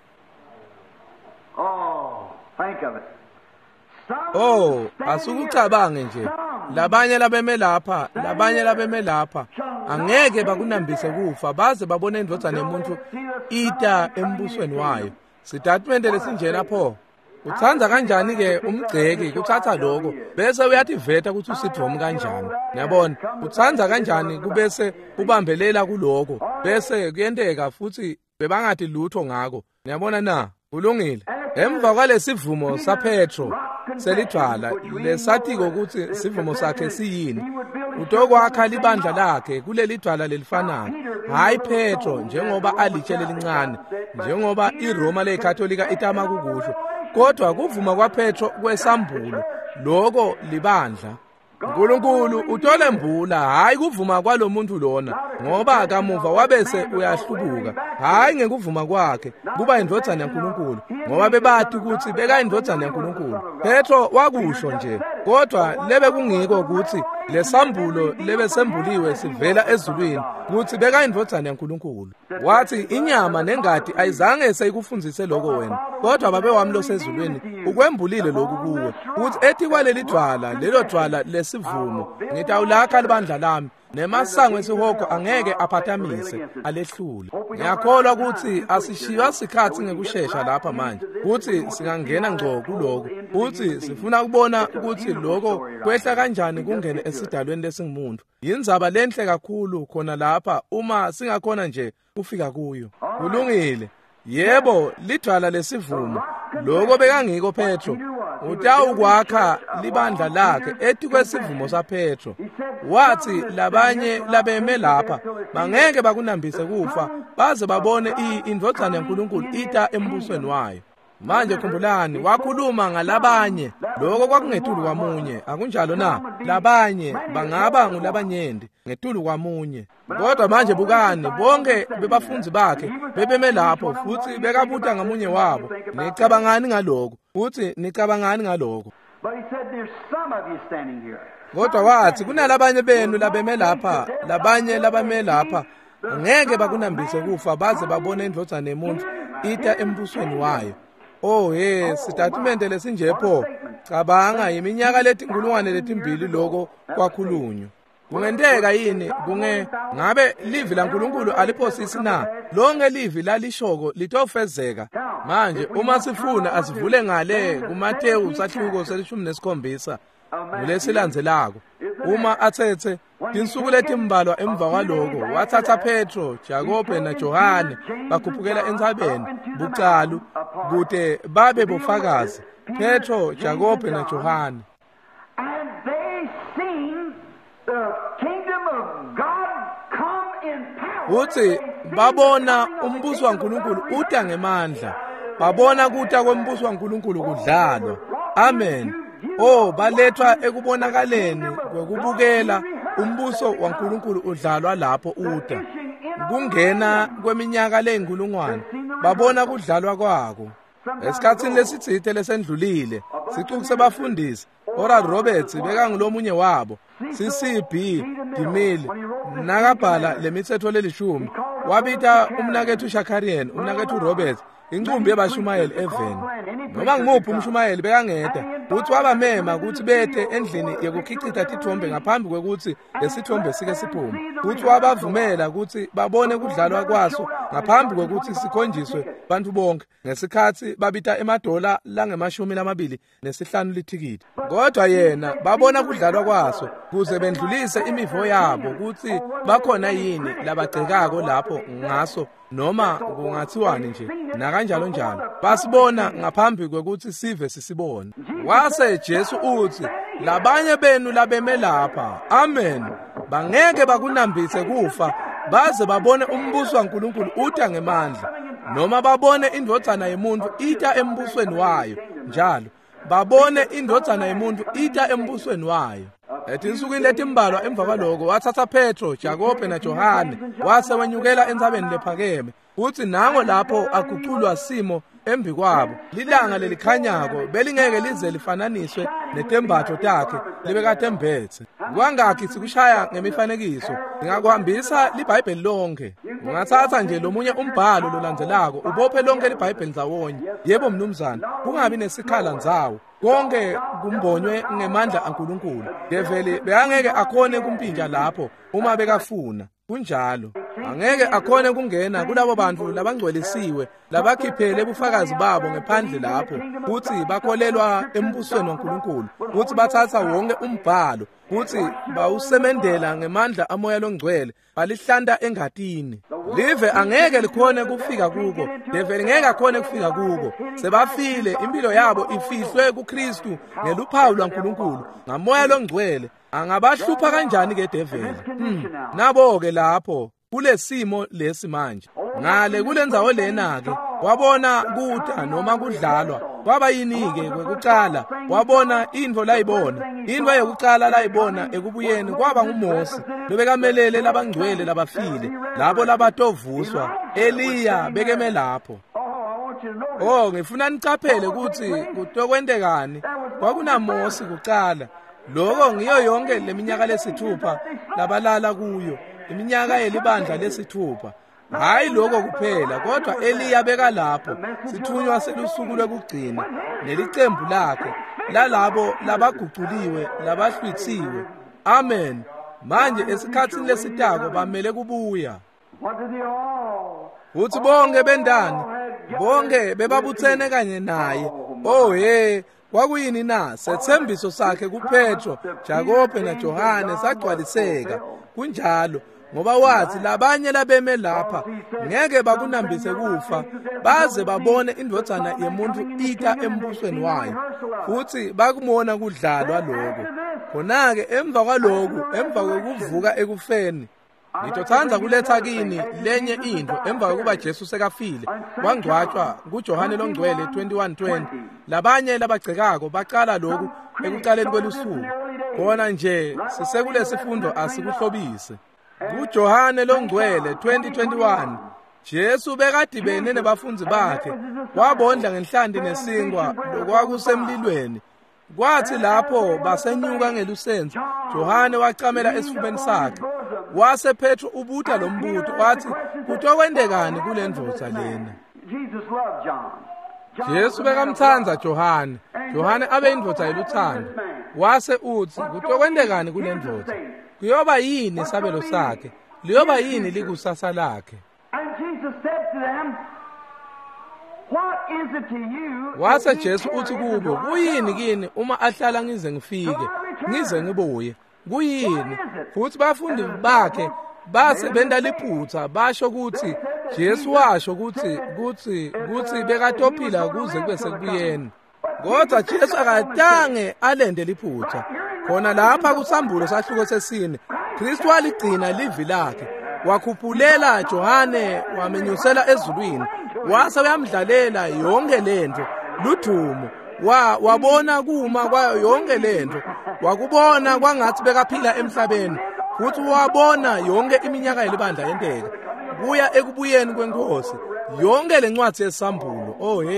Asukucabange nje, labanye labeme lapha angeke bakunambise kufa baze babone indodana yomuntu ita embusweni wayo. Statement lesinjena pho. Uthanza kanjani ke umgceki kuthatha lokho bese uyathi veta ukuthi usithom kanjani? Ngiyabona uthanza kanjani kubese ubambelela kuloko bese kuyenteka futhi bebangathi lutho ngako. Ngiyabona na kulungile. Emva kwalesivumo saPetro selithwala lesathi ukuthi sivumo sakhe siyini, utokwakha libandla lakhe kuleli thwala lelifanayo, hayi Petro njengoba alitshele lincane, njengoba iRoma leKatolika itama kukusho, kodwa kuvuma kwaPetro kwesambulo lokho libandla. uNkulunkulu utole mbula, hayi kuvuma kwalomuntu lona, ngoba kamuva wabese uyahlubuka, hayi ngekuvuma kwakhe kuba indodana yaNkulunkulu, ngoba bebathi ukuthi beka indodana yaNkulunkulu. Petro wakusho nje, kodwa lebe kungiko ukuthi lesambulo lebe sembuliwe sivela ezulwini ukuthi beka indvodzana yaNkulunkulu. Wathi inyama nengadi ayizange seyikufunzise lokho wena, kodwa babe wami lo sezulwini ukwembulile lokhu kuwe, ukuthi ethi kwaleli dwala, lelo dwala lesivumo, ngithi awulakha libandla lami, nemasango esihogo angeke aphatamise alehlule. Ngiyakholwa ukuthi asishiywa sikhathi ngekusheshsha lapha manje, ukuthi singangena ngco kuloko, ukuthi sifuna ukubona ukuthi lokho kwehla kanjani kungene esidalweni lesingumuntu. Yindzaba lenhle kakhulu khona lapha uma singakhona nje kufika kuyo. Kulungile. Yebo, lidwala lesivumo, lokho bekangiko Petro, utawukwakha libandla lakhe ethi kwesivumo saPetro. Wathi labanye labeme lapha bangeke bakunambise kufa baze babone indvodzana yaNkulunkulu ita embusweni wayo. Manje khumbulani, wakhuluma ngalabanye, lokho kwakungetulu kwamunye, akunjalo na? Labanye bangaba ngulabanyendi ngetulu kwamunye. Kodwa manje bukani, bonke bebafunzi bakhe bebeme lapho futhi bekabuta ngamunye wabo, nicabangani ngalokho? Futhi nicabangani ngalokho? Kodwa wathi kunalabanye benu labeme lapha, labanye labame lapha, ngeke bakunambise kufa baze babone indvodzana yomuntu ita embusweni wayo. Oh sitatimende lesinjepho, cabanga iminyaka letinkulungwane letimbili lokho kwakhulunywa. Kungenteka yini ngabe livi laNkulunkulu aliphosisi na? Lonke livi lalishoko litofezeka. Manje uma sifuna asivule ngale kuMateyu sahluko se-17 kulesilandzelako. Uma athethe tinsuku letimbalwa emva kwaloko, wathatha Petro, Jakobe naJohane bakhuphukela entsabeni bucalu kude babe bofakazi. Petro, Jakobe naJohane. And they seen the kingdom of God come in power. Uthi babona umbuso waNkulunkulu uta ngemandla. Babona kuta kwembuso waNkulunkulu kudlalwa. Amen. Balethwa ekubonakaleni kwekubukela umbuso waNkulunkulu udlalwa lapho uta. Kungena kweminyaka leyinkulungwane babona kudlalwa kwako. Esikhathini lesithithe lesendlulile sicuku sebafundisi Oral Roberts bekangilomunye wabo, CCB Dimili nakabhala lemithetho lelishumi, wabita umnakethu Shakarian, umnakethu Roberts incumbi yabashumayeli eveni. Noma ngimuphi umshumayeli bekangeda uthi wabamema ukuthi bethe endlini yekukhicitha tithombe ngaphambi kwekuthi lesithombe sike siphume. Uthi wabavumela ukuthi babone kudlalwa kwaso ngaphambi kwekuthi sikhonjiswe bantu bonke ngesikhathi babita emadola lange-25 lithikiti. Kodwa yena babona kudlalwa kwaso kuze bendlulise imivo yabo ukuthi bakhona yini labagcekako lapho ngaso noma kungathiwani nje nakanjalo njalo. Basibona ngaphambi kwekuthi sive sisibone. Wase Jesu uthi labanye benu labeme lapha, amen, bangeke bakunambise kufa baze babone umbuso waNkulunkulu uta ngemandla, noma babone indvodzana yomuntu ita embusweni wayo, njalo babone indvodzana yomuntu ita embusweni wayo. Etinsukwini letimbalwa emva kwaloko wathatha Petro, Jakobe naJohane wase wenyukela entsabeni lephakeme. Uthi nango lapho aguculwa simo embi kwabo. Lilanga lelikhanyako belingeke lize lifananiswe netembatho takhe libekatembethe. Kwangakhi sikushaya ngemifanekiso, ngingakuhambisa liBhayibheli lonke. Ungathatha nje lomunye umbhalo lolandzelako ubophe lonke liBhayibheli ndawonye. Yebo mnumzana, kungabi nesikhala ndzawo. Konke kumbonywe ngemandla aNkulunkulu. Develi beangeke akhone kumpinja lapho uma bekafuna. Kunjalo angeke akhone kungena kulabo bantu labangcwelisiwe labakhiphele ubufakazi babo ngephandle lapho uthi bakholelwa embusweni waNkulunkulu, uthi bathatha wonke umbhalo uthi bawusemendela ngemandla amoya longcwele balihlanda engatini. Live angeke likhone kufika kuko, develi ngeke akhone kufika kuko. Sebafile, impilo yabo ifihlwe kuKristu ngeluphawu lwaNkulunkulu ngamoya longcwele. Angabahlupha kanjani ke develi? Nabo-ke lapho kulesimo lesi manje ngale kulendzawo lena-ke wabona kuta noma kudlalwa kwaba yini-ke kwekucala wabona intfo layibona. Intfo yokucala layibona ekubuyeni kwaba nguMosi lobekamelele labangcwele labafile labo labatovuswa Eliya bekeme lapho. Oh, ngifuna nicaphele ukuthi kutokwendekani kwakunaMosi kuqala. Lokho ngiyo yonke leminyaka lesithupha labalala kuyo, iminyaka yelibandla lesithupha. Hayi lokho kuphela, kodwa Eliya beka lapho sithunywa selusuku lokugcina nelicembu lakhe lalabo labaguculiwe labahlwithiwe. Amen. Manje esikhatsini lesitako bamele kubuya. Uthi bonke bendani, bonke bebabuthene kanye naye. Oh kwakuyini na? Sethembiso sakhe kuPetro, Jakobe naJohane sagcwaliseka. Kunjalo ngoba wathi labanye labeme lapha ngeke bakunambise kufa baze babone indodana yemuntu ita embusweni wayo, futhi bakumona kudlalwa lokho. Khona-ke emva kwalokhu, emva kokuvuka ekufeni, ngitothanza kuletha kini lenye into. Emva kokuba Jesu sekafile wangcwatshwa kuJohane longcwele 21:20, labanye labagcekako baqala lokhu ekuqaleni kwelusuku. Khona nje sisekule sifundo asikuhlobise. KuJohane longcwele 20:21, Jesu bekadibene nabafunzi bakhe, wabondla ngenhlanti nesinkwa lokwakusemlilweni. Kwathi lapho basenyuka ngelusenzo, Johane wacamela esifubeni sakhe. Wase Petro ubuta lo mbuto wathi, kutokwendekani kule ndvodza lena? Jesu bekamthanza Johane. Johane abe indvodza yeluthando. Wase uthi, kutokwendekani kule ndvodza? Kuyoba yini isabelo sakhe? Liyoba yini likusasa lakhe? Wase Jesu uthi kubo, kuyini kini uma ahlala ngize ngifike, ngize ngibuye? Kuyini? Futhi bafundi bakhe base benda liphutha basho ukuthi Jesu washo ukuthi bekatophila kuze kube sekubuyeni. Kodwa Jesu akatange alende liphutha. Khona lapha kusambulo sahluko sesine, Kristu waligcina livi lakhe, wakhuphulela Johane wamenyusela ezulwini, wase uyamdlalela yonke lento ludumo. Wabona kuma kwayo yonke lento, wakubona kwangathi bekaphila emhlabeni, futhi wabona yonke iminyaka yelibandla yenteka kuya ekubuyeni kwenkosi. Yonke lencwadi yesambulo,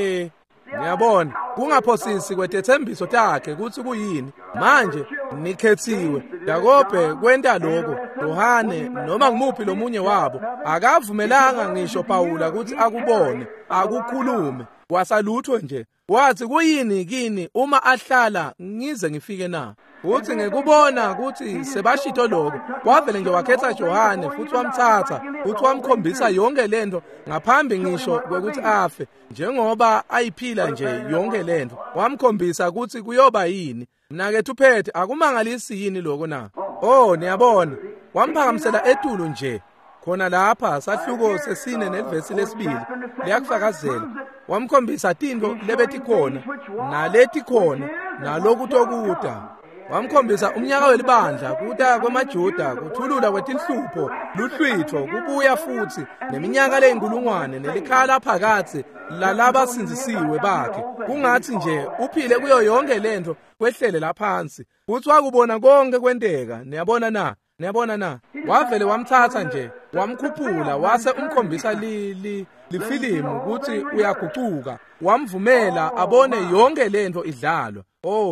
ngiyabona kungaphosisi kwetethembiso takhe kuthi kuyini. Manje nikhethiwe, Jakobe kwenta lokho, Johane noma ngimuphi lomunye wabo akavumelanga ngisho Pawula ukuthi akubone, akukhulume. Wasalutho nje, wathi kuyini kini uma ahlala ngize ngifike na? Uthi ngekubona ukuthi sebashito lokho, wavele nje wakhetha Johane futhi wamthatha, futhi wamkhombisa yonke lento ngaphambi ngisho kwekuthi afe, njengoba ayiphila nje yonke lento. Wamkhombisa ukuthi kuyoba yini. Mna-ke Thuphethe, akumangalisi yini lokho na? Niyabona, wamphakamisela etulu nje. Khona lapha sahluko sesine nelivesi lesibili liyakufakazela. Wamkhombisa tinto lebethi khona nalethi khona nalokutokuda. Wamkhombisa umnyaka welibandla, kuta kwemaJuda, kuthulula kwetinhlupho, luhlwitho, kubuya futhi neminyaka leyinkulungwane nelikhala phakathi lalaba sinzisiwe bakhe. Kungathi nje uphile kuyo yonke lento kwehlele laphansi, futhi wakubona konke kwenteka. Niyabona na? Wavele wamthatha nje, wamkhuphula, wase umkhombisa lifilimu ukuthi uyagucuka. Wamvumela abone yonke lento idlalwa.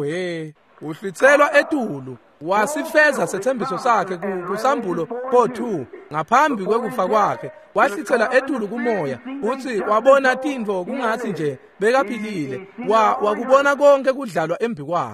Uhlwithelwa etulu, wasifeza sethembiso sakhe kusambulo pho2 ngaphambi kwekufa kwakhe. Wahlithela etulu kumoya, uthi wabona tinto kungathi nje bekaphilile, wakubona konke kudlalwa embi kwakhe.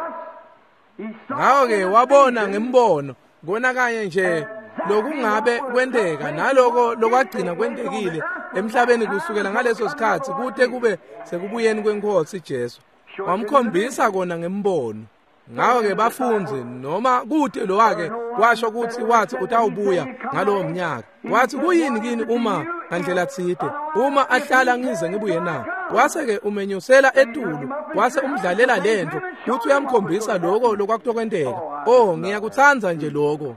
Ngawo-ke wabona ngembono, kona kanye nje lokungabe kwenteka naloko lokwagcina kwentekile emhlabeni kusukela ngaleso sikhathi kude kube sekubuyeni kwenkosi Jesu. Wamkhombisa kona ngembono. Ngawo-ke bafundzi, noma kude lo-ke washo ukuthi wathi utawubuya ngalowo mnyaka. Wathi kuyini kini uma ngandlela tsite, uma ahlala ngize ngibuye na? wase-ke umenyusela etulu wase umdlalela lento uthi uyamkhombisa lokho lokwakutokwenteka. Ngiyakuthanza nje lokho.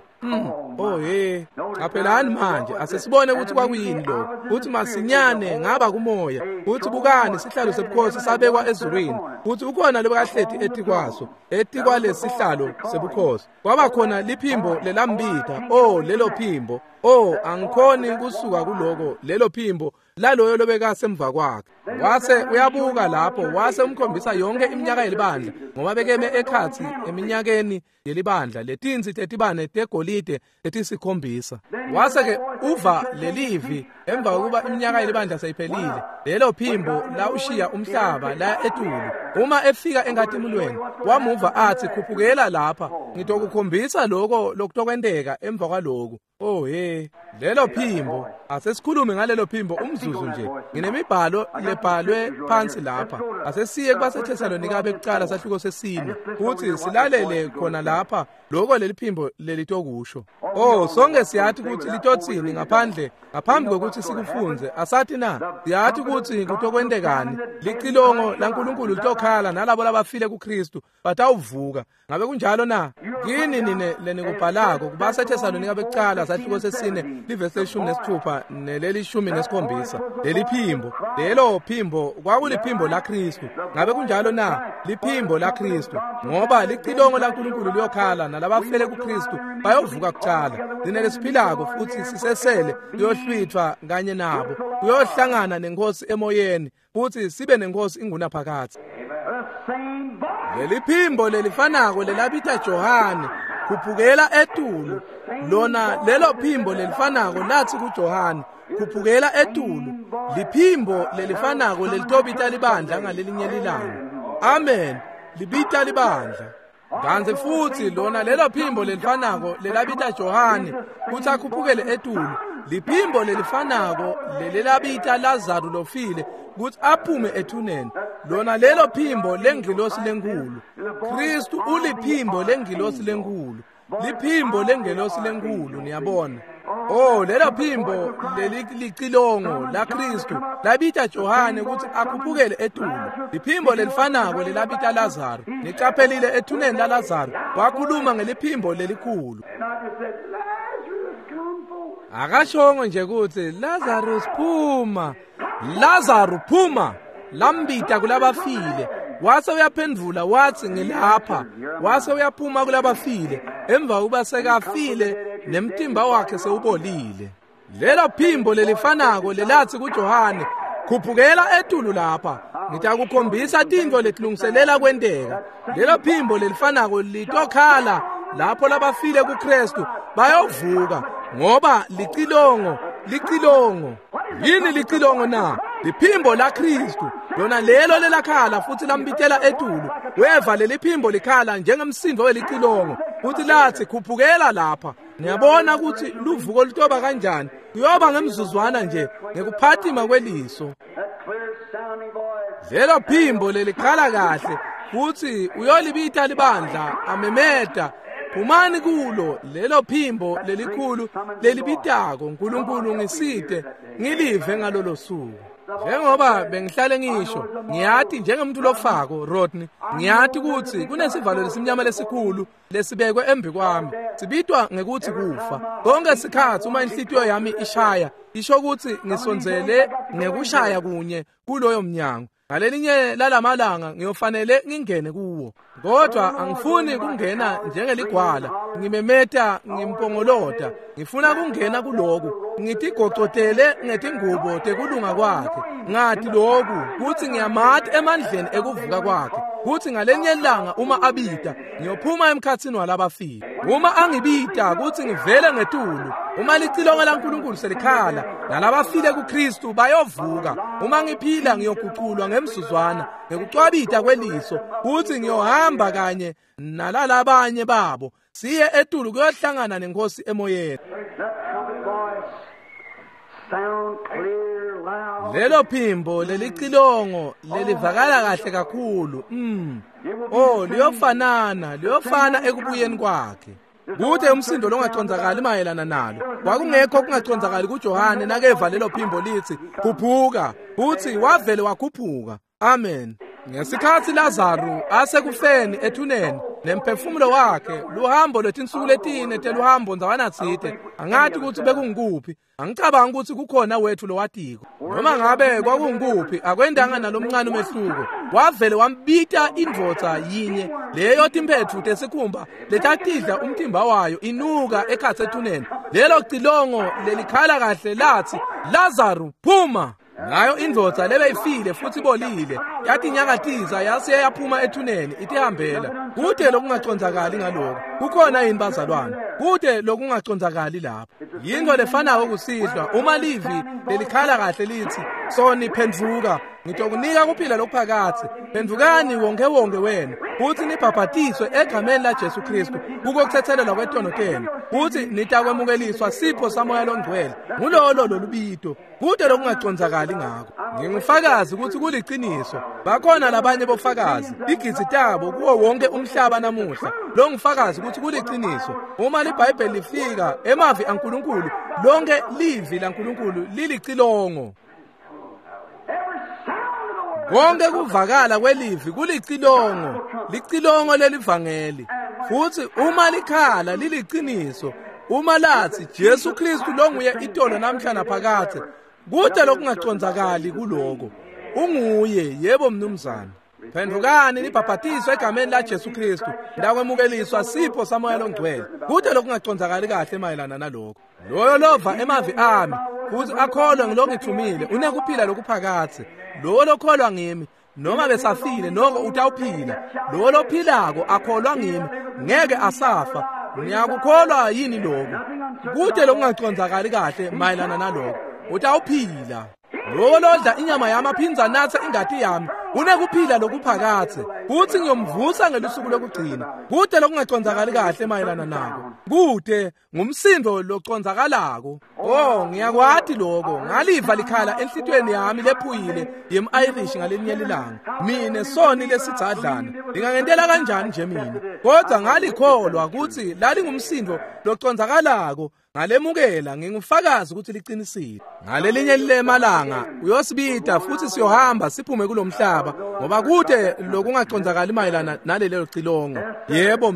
Qaphelani manje asesibone ukuthi kwakuyini lokho. Uthi masinyane ngaba kumoya. Uthi bukani isihlalo sebukhosi sabekwa ezulwini. Uthi ukhona lebakahleti etikwaso. Kwalesihlalo sebukhosi. Kwaba khona liphimbo lelambitha. Lelo phimbo. Angikhoni kusuka kuloko lelo phimbo laloyo lobeka semva kwakhe. Wase uyabuka lapho wase umkhombisa yonke iminyaka yelibandla ngoba bekeme ekhathi eminyakeni yelibandla letinzi tetibane tegolide etisikhombisa. Wase-ke uva lelivi emva kokuba iminyaka yelibandla seyiphelile lelo phimbo la ushiya umhlaba la etulu. Uma efika engatimulweni wamuva athi khuphukela lapha ngitokukhombisa lokho lokutokwenteka emva kwalokho. Lelo phimbo asesikhulume ngalelo phimbo umzuzu nje. Nginemibhalo lebhalwe phansi lapha. Asesiye kubaseThesalonika bekuqala sahluko sesine futhi silalele khona lapha lokho leli phimbo lelitokusho. Sonke siyathi ukuthi litotsini ngaphambi kokuthi sikufunze. Asathi na siyathi ukuthi kutokwendekani licilongo laNkulunkulu litokhala nalabo labafile kuKristu batawuvuka. Ngabe kunjalo na? Kini nine lenikubhalako kubaseThesalonika bekuqala sahluko sesine livesi 16 neleli 17. Lelo phimbo kwakuliphimbo la Kristu. Ngabe kunjalo na? Liphimbo la Kristu ngoba licilongo laNkulunkulu liyokhala nalabafile kuKristu bayovuka kuqala. Lina lesiphilako futhi sisesele kuyohlwithwa kanye nabo kuyohlangana nenkosi emoyeni futhi sibe nenkosi inguna phakathi. Leli phimbo lelifanako lelabitha Johane kuphukela etulu. Lona lelo phimbo lelifanako lathi kuJohane kuphukela etulu. Liphimbo lelifanako lelitobita libandla ngalelinye lilanga. Amen. Libita libandla. Kanze futhi lona lelo phimbo lelifanako lelabita Johane kuthi akhuphukele etulu. Liphimbo lelifanako lelabita Lazaro lofile kuthi aphume ethuneni. Lona lelo phimbo lengilosi lenkulu. Kristu uliphimbo lengilosi lenkulu. Liphimbo lengilosi lenkulu niyabona. Lelo phimbo lelicilongo la Kristu labita Johane ukuthi akhuphukele etulu. Liphimbo lelifanako lelabita Lazaro. Nicaphelile ethuneni la Lazaro wakhuluma ngeliphimbo lelikhulu. Akashongo nje ukuthi Lazarus phuma lambita kulabafile. Wase uyaphendvula wathi ngilapha. Wase uyaphuma kulabafile emva kuba sekafile nemtimba wakhe sewubolile. Lelo phimbo lelifanako lelathi kuJohane khuphukela etulu lapha ngitakukhombisa tintfo letilungiselela kwenteka. Lelo phimbo lelifanako litokhala lapho labafile kuKristu bayovuka ngoba licilongo. Yini licilongo na? Liphimbo la Kristu. Lona lelo lelakhala futhi lambitela etulu. Weva leli phimbo likhala njengemsindo welicilongo futhi lathi khuphukela lapha. Niyabona ukuthi luvuko litoba kanjani? Kuyoba ngemzuzwana nje ngekuphathima kweliso. Lelo phimbo lelikhala kahle futhi uyolibita libandla amemeda. Phumani kulo lelo phimbo lelikhulu lelibitako uNkulunkulu ngiside ngilive ngalolo suku. Njengoba bengihlale ngisho ngiyathi njengomuntu lofako Rodney ngiyathi ukuthi kunesivalo lesimnyama lesikhulu lesibekwe embi kwami sibitwa ngekuthi kufa. Konke isikhathi uma inhlitiyo yami ishaya isho ukuthi ngisonzele ngekushaya kunye kuloyo mnyango. Ngalelinye lalamalanga ngiyofanele ngingene kuwo. Kodwa angifuni kungena njengeligwala ngimemeta ngimpongolota. Ngifuna kungena kuloku ngithi gocotele ngetingubo tekulunga kwakhe. Ngathi lokhu kuthi ngiyamathi emandleni ekuvuka kwakhe. Kuthi ngalenye ilanga uma abita ngiyophuma emkhatsini walabafile. Uma angibita kuthi ngivele ngetulu. Uma licilongo laNkulunkulu selikhala nalabafile kuKristu bayovuka. Uma ngiphila ngiyoguculwa ngemsuzwana ngekucwabita kweliso kuthi ngiyohamba kanye nalalabanye babo siye etulu kuyohlangana nenkosi emoyeni. Lelo phimbo lelicilongo lelivakala kahle kakhulu. Liyofana ekubuyeni kwakhe. Kuthe umsindo longacondzakali mayelana nalo. Kwakungekho kungacondzakali kuJohane nakeva lelo phimbo lithi khuphuka. uthi wavele wakhuphuka. Amen. Ngesikhathi Lazaro asekufeni ethuneni nemphefumulo wakhe luhambo lwetinsuku letine teluhambo nzawana tsite angathi ukuthi bekungikuphi angicabanga ukuthi kukhona wethu lowatiko noma ngabe kwakungikuphi akwendanga nalomncane umehluko wavele wambita indvodza yinye leyo timphethu tesikhumba letatidla umthimba wayo inuka ekhatsi ethuneni lelo cilongo lelikhala kahle lathi Lazaro phuma ngayo indvodza lebeyifile futhi bolile yathi nyakatiza yasiya yaphuma ethuneni itihambela kude lokungacondzakali ngaloko kukhona yini bazalwane kude lokungacondzakali lapha yinto lefanayo kusihlwa uma livi lelikhala kahle lithi soni phendvuka ngitokunika kuphila lokuphakathi phendvukani wonke wenu futhi nibhabhatiswe egameni la Jesu Kristu kukuthethelelwa kwetono tenu futhi nitakwemukeliswa sipho samoya longcwele ngulolo lolubito kude lokungacondzakali ngakho ngingufakazi ukuthi kuliqiniso bakhona labanye bofakazi igizi tabo kuwo wonke umhlaba namuhla lo ngifakazi ukuthi kuliqiniso uma liBhayibheli lifika emavi aNkulunkulu lonke livi laNkulunkulu lilicilongo konke kuvakala kwelivi licilongo lelivangeli futhi uma likhala liliqiniso uma lathi Jesu Kristu longuye itolo namhla naphakade kude lokungacondzakali kuloko unguye yebo mnumzana phendukani nibhabhatiswe egameni la Jesu Kristu ndakwemukeliswa sipho samoya longcwele kude lokungacondzakali kahle mayelana naloko loyo lova emavi ami futhi akholwa ngilongithumile unekuphila lokuphakade lo lokholwa ngimi noma besafile noko utawuphila lo lophilako akholwa ngimi ngeke asafa ngiyakukholwa yini lokho kude lokungacondzakali kahle mayelana naloko utawuphila lo lodla inyama yami aphinza natha ingati yami unekuphila lokuphakade futhi ngiyomvusa ngelusuku lokugcina kude lokungacondzakali kahle mayelana nako kude ngumsindo loconzakalako ngiyakwati lokho ngaliva likhala enhlitweni yami lephuyile yem-Irish ngalinye lilanga mine soni lesidzadlana ngingangentela kanjani nje mina kodwa ngalikholwa ukuthi lalingumsindo loconzakalako ngalemukela ngingufakazi ukuthi liqinisile ngalelinye lilemalanga uyosibita futhi siyohamba siphume kulomhlaba ngoba kude lokungacondzakali mayelana nalelo cilongo yebo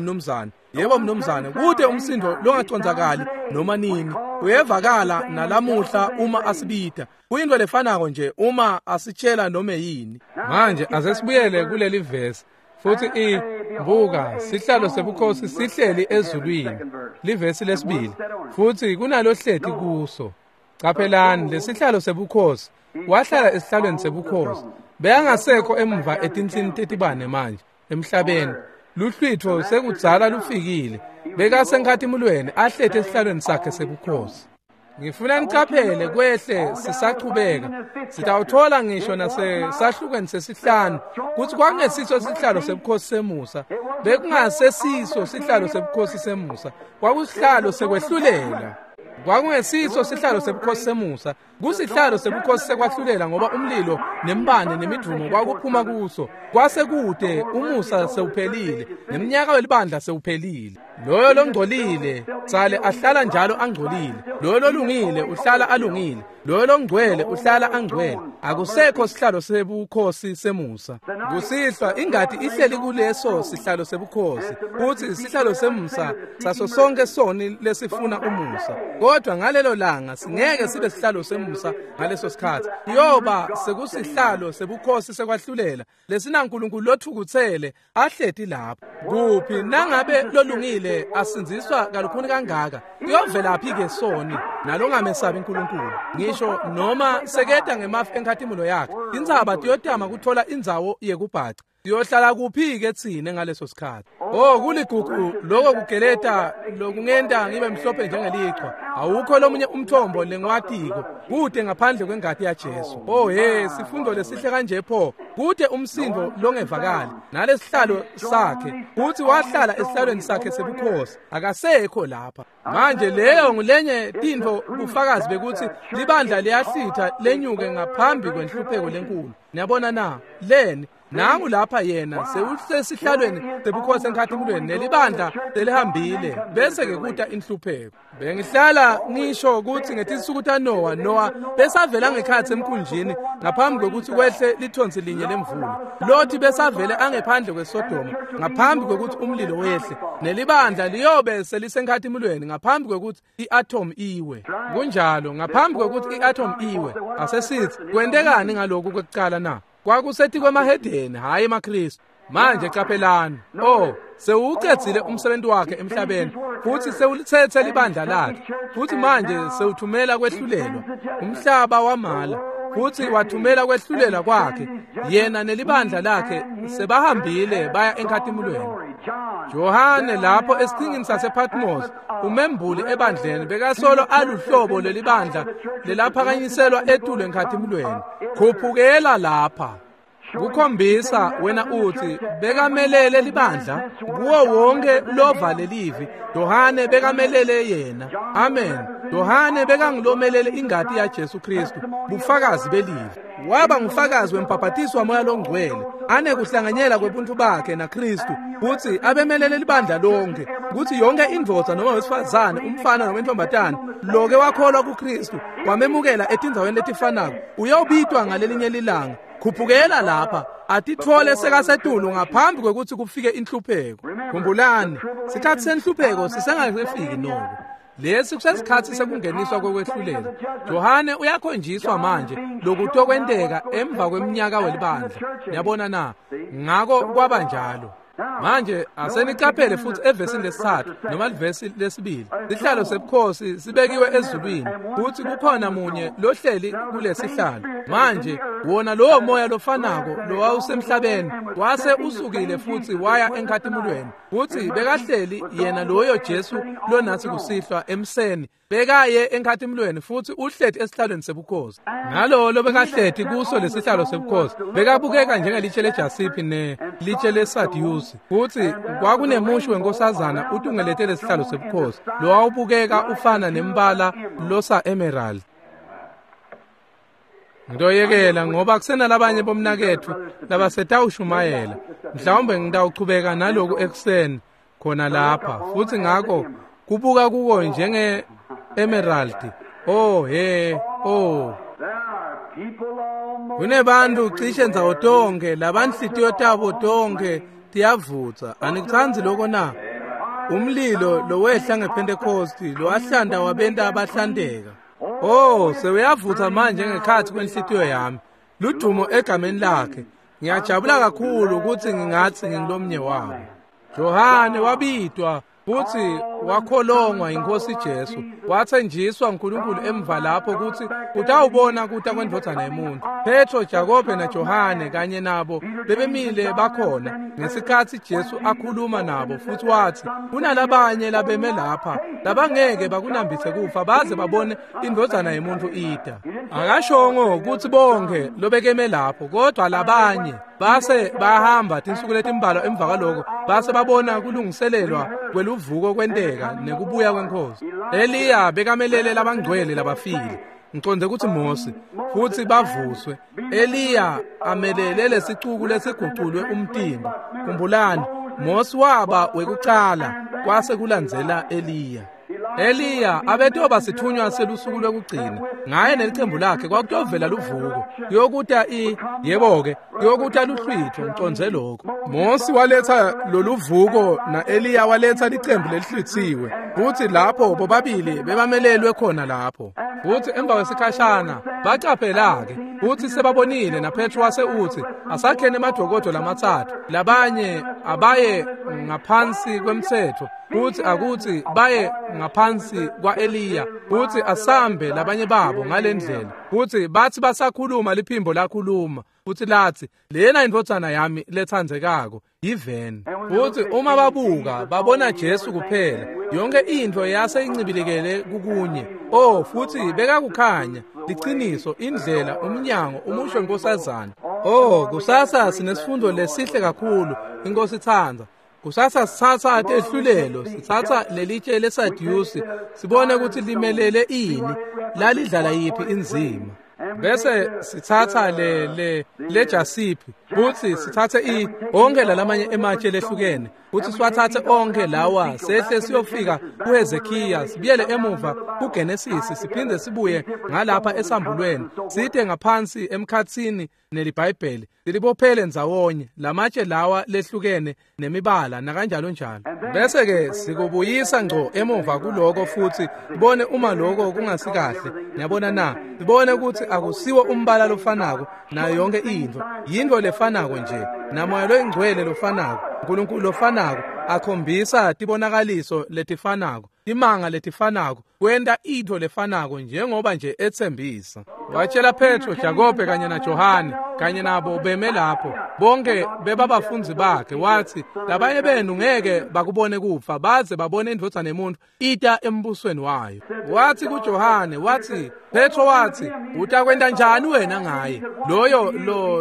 mnumzane kude umsindo longacondzakali noma nini uyevakala nalamuhla uma asibita kuyinto lefanako nje uma asitshela noma yini manje asesibuyele kuleli verse futhi buka sihlalo sebukhosi sihleli ezulwini livesi lesibili futhi kunalohleti kuso caphelani lesihlalo sebukhosi wahlala esihlalweni sebukhosi beyangasekho emva etinhlini tetibane manje emhlabeni luhlwitho sekudzala lufikile bekasenkathimulweni ahlethe esihlalweni sakhe sebukhosi ngifuna nicaphele kwehle sisaqhubeka sitawuthola ngisho nasesahlukweni sesihlanu kuthi kwakungesiso sihlalo sebukhosi semusa bekungasesiso sihlalo sebukhosi semusa kwakusihlalo sekwehlulela kwakungesiso sihlalo sebukhosi semusa kusihlalo sebukhosi sekwahlulela ngoba umlilo nembane nemidumo kwakuphuma kuso kwasekude umusa sewuphelile neminyaka welibandla sewuphelile loyo longcolile tsale ahlala njalo angcolile loyo lolungile uhlala alungile loyo longcwele uhlala angcwele akusekho sihlalo sebukhosi semusa kusihlwa ingadi ihleli kuleso sihlalo sebukhosi futhi isihlalo semusa saso sonke soni lesifuna umusa kodwa ngalelo langa singeke sibe sihlalo semusa ngaleso sikhathi yoba sekusihlalo sebukhosi sekwahlulela lesinaNkulunkulu lothukuthele ahleti lapho kuphi nangabe lolungile asinziswa kalukhuni kangaka kuyovelaphi ke soni nalongamesabi uNkulunkulu ngisho noma sekeda ngemafi enkhathimulo yakhe indzaba tiyotama kuthola indzawo yekubhaca siyohlala kuphi ke thina ngaleso sikhathi kuligugu lokho kugeleta lokungenta ngibe mhlophe njengelichwa awukho lomunye umthombo lengwatiko kude ngaphandle kwengadi yaJesu sifundo lesihle kanje pho kude umsindo longevakali nalesihlalo sakhe futhi wahlala esihlalweni sakhe sebukhosi akasekho lapha manje leyo ngulenye tintfo bufakazi bekuthi libandla liyahlitha lenyuke ngaphambi kwenhlupheko lenkulu niyabona na leni nangu lapha yena sewusesihlalweni sebukhosi enkathimulweni nelibandla selihambile bese-ke kuta inhlupheko. Bengihlala ngisho ukuthi ngetisuku Noah besavela ngekhathi emkhunjini ngaphambi kokuthi kwehle lithonsi linye lemvula. Lothi besavele angephandle kweSodoma ngaphambi kokuthi umlilo wehle, nelibandla liyobe selisenkathimulweni ngaphambi kokuthi i-atom iwe. Kunjalo ngaphambi kokuthi i-atom iwe, asesithi kwentekani ngalokhu kwekuqala na? Kwakusethi kwemahedeni hayi emaKristu. Manje qaphelani, sewuqedzile umsebenzi wakhe emhlabeni futhi sewulithethe libandla lakhe, futhi manje sewuthumela kwehlulelwa umhlaba wamala, futhi wathumela kwehlulela kwakhe yena nelibandla lakhe sebahambile baya enkathimulweni. Johane lapho esiqhingini sasePatmos umembuli ebandleni bekasolo aluhlobo lelibandla lelaphakanyiselwa etulo enkathimulweni. Khuphukela lapha kukhombisa wena uthi bekamelele libandla kuwo wonke lovale livi. Johane bekamelele yena. Amen. Johane bekangilomelele ingati ya Jesu Kristu, bufakazi belivi. Waba ngufakazi wempaphathiso wamoya longcwele anekuhlanganyela kwebuntu bakhe na Kristu, futhi abemelele libandla lonke ukuthi yonke indvodza noma wesifazane, umfana noma intombatana loke wakholwa kuKristu wamemukela etindzaweni letifanako uyobitwa ngalelinye lilanga. Khuphukela lapha atithole sekasetulu ngaphambi kwekuthi kufike inhlupheko. Khumbulani, sikhathi senhlupheko sisengakefiki noko. Lesi kusesikhathi sekungeniswa kokwehlulela. Johane uyakhonjiswa manje lokuthi okwenteka emva kweminyaka welibandla. Niyabona na? Ngako kwaba njalo. Manje asenicaphele futhi evesini lesithathu noma livesi lesibili. Isihlalo sebukhosi sibekiwe ezulwini, futhi kukhona munye lohleli kulesihlalo. Manje wona lowo moya lofanako lowawusemhlabeni wase usukile futhi waya enkathimulweni, futhi bekahleli yena loyo Jesu lonathi kusihlwa emseni bekaye enkathimulweni, futhi uhleti esihlalweni sebukhosi. Nalolo bekahleti kuso lesihlalo sebukhosi bekabukeka njengelitshe lejasiphi nelitshe lesadiusi, futhi kwakunemushi wenkosazana utungelete lesihlalo sebukhosi lowawubukeka ufana nembala losa emerald. Ngidoyekela ngoba kusena labanye bomnakethu labasetawushumayela, mhlawumbe ngidawuchubeka naloku ekuseni khona lapha, futhi ngako kubuka kuwo njenge emerald. Kunebantu cishe ndzawo tonke labanhlitiyo tabo tonke tiyavutsa. Anikutsanzi lokho na? Umlilo lowehla ngePentecost lowahlanda wabenta abahlandeka. Sewuyavutha manje ngekhathi kwenhlitiyo yami. Ludumo egameni lakhe. Ngiyajabula kakhulu ukuthi ngingathi ngingilomnye wabo. Johane wabitwa futhi wakholongwa inkosi Jesu, wathenjiswa uNkulunkulu emva lapho ukuthi utawubona kuta kwendvodzana yomuntu. Petro, Jakobe na Johane kanye nabo bebemile bakhona ngesikhathi Jesu akhuluma nabo, futhi wathi kunalabanye labeme lapha labangeke bakunambithe kufa baze babone indvodzana yomuntu ida. Akashongo ukuthi bonke lobekeme lapho, kodwa labanye base bahamba tinsuku letimbalwa emva kwaloko base babona kulungiselelwa kweluvuko kwenteka nekubuya kwenkosi. Eliya bekamelele labangcwele labafile, ngiconde ukuthi Mose, futhi bavuswe. Eliya amelele lesicuku lesiguculwe umtimba. Khumbulani, Mose waba wekucala kwase kulandzela Eliya abetoba sithunywa selusuku lwekugcina. Ngaye nelicembu lakhe kwakutovela luvuko yokuta yebo-ke yokuta luhlwitho, ngiconze lokho. Mose waletha loluvuko na Eliya waletha licembu lelihlwithiwe, futhi lapho bobabili bebamelelwe khona lapho. Futhi emva kwesikhashana baqaphela-ke futhi sebabonile na Petro wase uthi asakhene emadokodo lamathathu, labanye abaye ngaphansi kwemthetho futhi akuthi baye ngaphansi kwa Eliya, futhi asambe labanye babo ngalendlela, futhi bathi basakhuluma liphimbo lakhuluma, futhi lathi lena indvodzana yami lethandzekako yiveni. Futhi uma babuka babona Jesu kuphela, yonke into yase incibilikele kukunye. Futhi bekakukhanya liqiniso, indlela, umnyango, umusho wenkosazana. Kusasa sinesifundo lesihle kakhulu inkosi ithandza. Kusasa sithatha ehlulelo, sithatha lelitshe lesadiusi sibone ukuthi limelele ini, lalidlala yiphi inzima. bese sithatha le jasiphi futhi sithathe onke lalamanye ematshe lehlukene futhi siwathathe onke lawa sehle siyofika kuHezekhiya sibiyele emuva kuGenesis siphinde sibuye ngalapha esambulweni sithe ngaphansi emkhathini nelibhayibheli silibophele ndzawonye lamatshe lawa lehlukene nemibala nakanjalo njalo bese ke sikubuyisa ngco emuva kuloko futhi sibone uma lokho kungasikahle ngiyabona na sibone ukuthi akusiwo umbala lofanako nayo yonke into lefanako nje namoya loyingcwele lofanako uNkulunkulu lofanako akhombisa tibonakaliso letifanako imanga letifanako kwenta into lefanako njengoba nje ethembisa watshela Petro Jakobe kanye na Johane kanye nabo beme lapho bonke bebabafunzi bakhe wathi labanye benu ngeke bakubone kufa baze babone indvodza nemuntu ita embusweni wayo wathi kuJohane wathi Petro wathi utakwenda njani wena ngaye loyo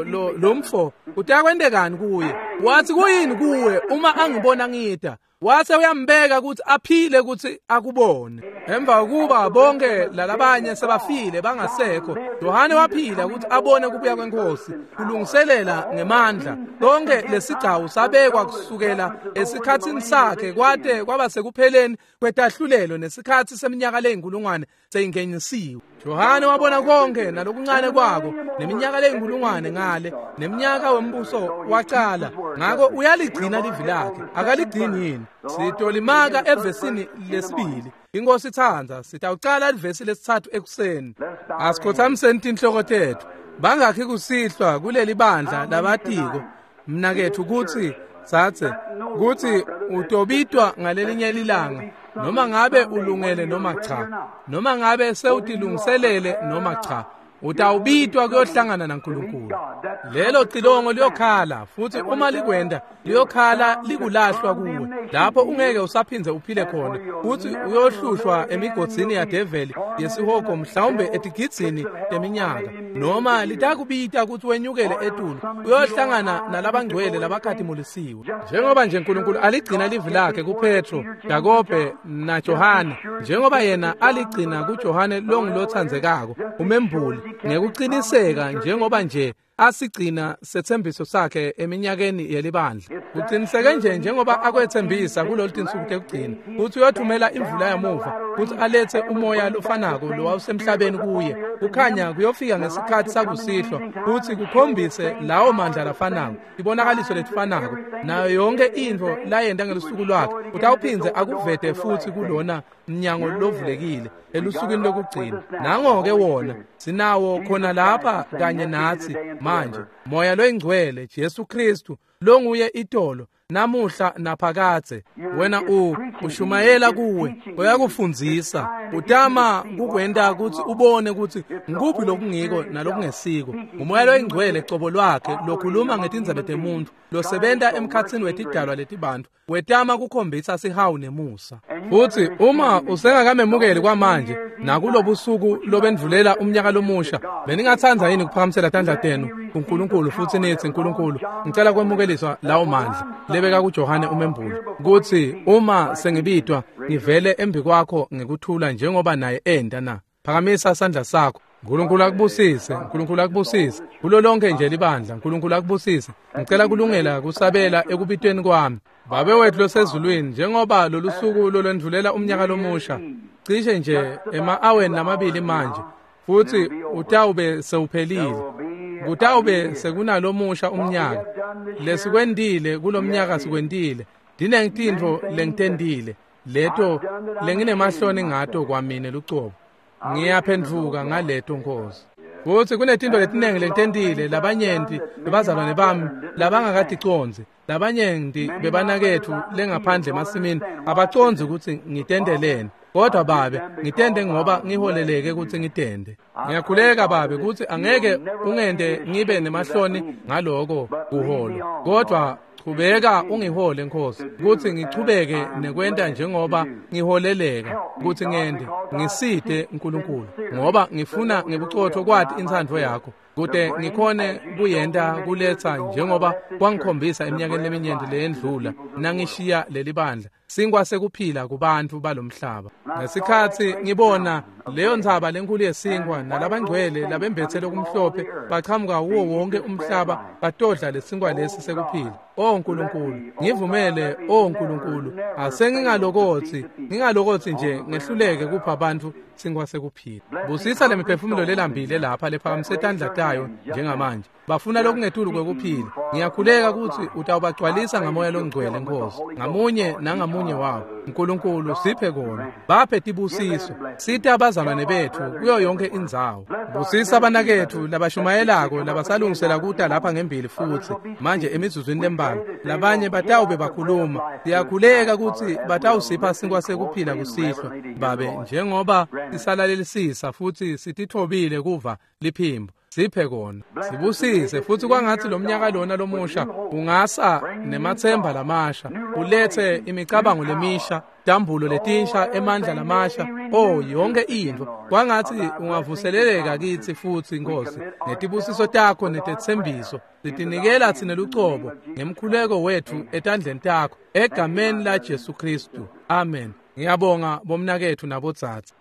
lo mfo utakwendekani kuye wathi kuyini kuwe uma angibona ngita wase uyambeka ukuthi aphile ukuthi akubone emva kuba bonke lalabanye sebafile bangasekho Johane waphila ukuthi abone kubuya kwenkosi kulungiselela ngemandla konke lesigcawu sabekwa kusukela esikhatsini sakhe kwade kwaba sekupheleni kwetahlulelo nesikhathi seminyaka leyinkulungwane seyingenyisiwe Johane wabona konke nalokuncane kwako neminyaka leyinkulungwane ngale neminyaka wembuso waqala ngako uyaligcina livi lakhe akaligcini yini sitolimaka evesini lesibili inkosi ithanza sitawuqala ivesi lesithathu ekuseni asikhothamseni inhloko tethu bangakhi kusihlwa kuleli bandla labatiko mina kethu ukuthi sathe kuthi utobitwa ngalelinye ilanga noma ngabe ulungele noma cha noma ngabe sewutilungiselele noma cha utawubitwa kuyohlangana naNkulunkulu lelo cilongo liyokhala futhi uma likwenda liyokhala likulahlwa kuwe lapho ungeke usaphinze uphile khona futhi uyohlushwa emigodzini yadeveli yesihoko mhlawumbe etigitsini eminyaka noma litakubita ukuthi wenyukele etulu uyohlangana nalabangcwele labakhadimulisiwe njengoba nje uNkulunkulu aligcina livi lakhe kuPetro Jakobe na Johane njengoba yena aligcina kuJohane longilothandzekako umembuli ngekuqiniseka njengoba nje asigcina sethembiso sakhe eminyakeni yelibandla uqiniseke nje njengoba akwethembisa kulolu tinsuku tekugcina uthi uyothumela imvula yamuva uthi alethe umoya lofanako lo wawusemhlabeni kuye ukhanya kuyofika ngesikhathi sakusihlwa uthi kukhombise lawo mandla lafanako ibonakaliso letifanako nayo yonke into layenda ngelusuku lwakhe utawuphinze akuvete futhi kulona mnyango lovulekile elusukwini lokugcina nango-ke wona sinawo khona lapha kanye nathi manje moya loyingcwele Jesu Kristu longuye itolo namuhla naphakathe wena ushumayela kuwe uyakufundzisa utama kukwenda ukuthi ubone ukuthi ngikuphi lokungiko nalokungesiko umoya loyingcwele cobo lwakhe lokhuluma ngetindzebe temuntu losebenta emkhatsini wetidalwa letibantu wetama kukhombisa sihawu nemusa futhi uma usengakamemukeli kwamanje nakulobusuku lobendvulela umnyaka lomusha beningathandza yini kuphakamisela tandla tenu kuNkulunkulu futhi nithi Nkulunkulu ngicela kwemukeliswa lawo mandla lebeka kuJohane umembuli ukuthi uma sengibitwa ngivele embi kwakho ngikuthula njengoba naye enda na phakamisa isandla sakho Nkulunkulu akubusise Nkulunkulu akubusise kulo lonke nje libandla Nkulunkulu akubusise ngicela kulungela kusabela ekubitweni kwami babe wethu losezulwini njengoba lolu suku lolwendvulela umnyaka lomusha cishe nje ema-aweni namabili manje futhi utawube sewuphelile kutawube sekunalomusha umnyaka lesikwendile kulomnyaka sikwendile dinengitintfo lengitendile leto lenginemahloni ngato kwamine lucobo ngiyaphendvuka ngaleto Nkosi futhi kunetinto letinengi lengitendile labanyenti bebazalwane bami labangakaticonzi labanyenti bebanakethu lengaphandle emasimini abaconzi ukuthi ngitendelene kodwa babe ngitende ngoba ngiholeleke ukuthi ngitende ngiyakhuleka babe ukuthi angeke ungende ngibe nemahloni ngaloko kuholo kodwa chubeka ungihole Nkosi ukuthi ngichubeke nekwenta njengoba ngiholeleka ukuthi ngende ngiside uNkulunkulu ngoba ngifuna ngebucotho kwathi intsandvo yakho kude ngikhone kuyenta kuletha njengoba kwangikhombisa eminyakeni leminyenti leyendlula nangishiya leli bandla sinkwa sekuphila kubantu balomhlaba. Ngesikhathi ngibona leyo ndzaba lenkulu yesinkwa nalabangcwele labembethele kumhlophe baqhamuka kuwo wonke umhlaba batodla lesinkwa lesi sekuphila. Nkulunkulu, ngivumele Nkulunkulu, ngingalokothi nje ngehluleke kupha abantu sinkwa sekuphila. Busisa lemiphefumulo lelambile lapha lephakamise tandla tayo njengamanje. Bafuna lokungetulu kwekuphila. Ngiyakhuleka ukuthi utawubagcwalisa ngamoya longcwele Nkosi, ngamunye nangamunye wabo. Nkulunkulu, siphe kona, baphe tibusiso, site abazalwane bethu kuyo yonke indzawo. Busisa abanakethu labashumayelako labasalungisela kuta lapha ngembili futhi manje emizuzwini lembalwa labanye batawube bakhuluma. Siyakhuleka ukuthi batawusipha sinkwa sekuphila kusihlwa babe njengoba sisalalelisisa futhi sitithobile kuva liphimbo. Siphe kona, sibusise futhi kwangathi lo mnyaka lona lomusha ungasa nemathemba lamasha, ulethe imicabango lemisha, dambulo letinsha, emandla lamasha, yonke into. Kwangathi ungavuseleleka kithi futhi Nkosi ngetibusiso takho netethembiso sitinikela thina lucobo ngemkhuleko wethu etandleni takho egameni la Jesu Kristu. Amen. Ngiyabonga bomnakethu nabodzatsi.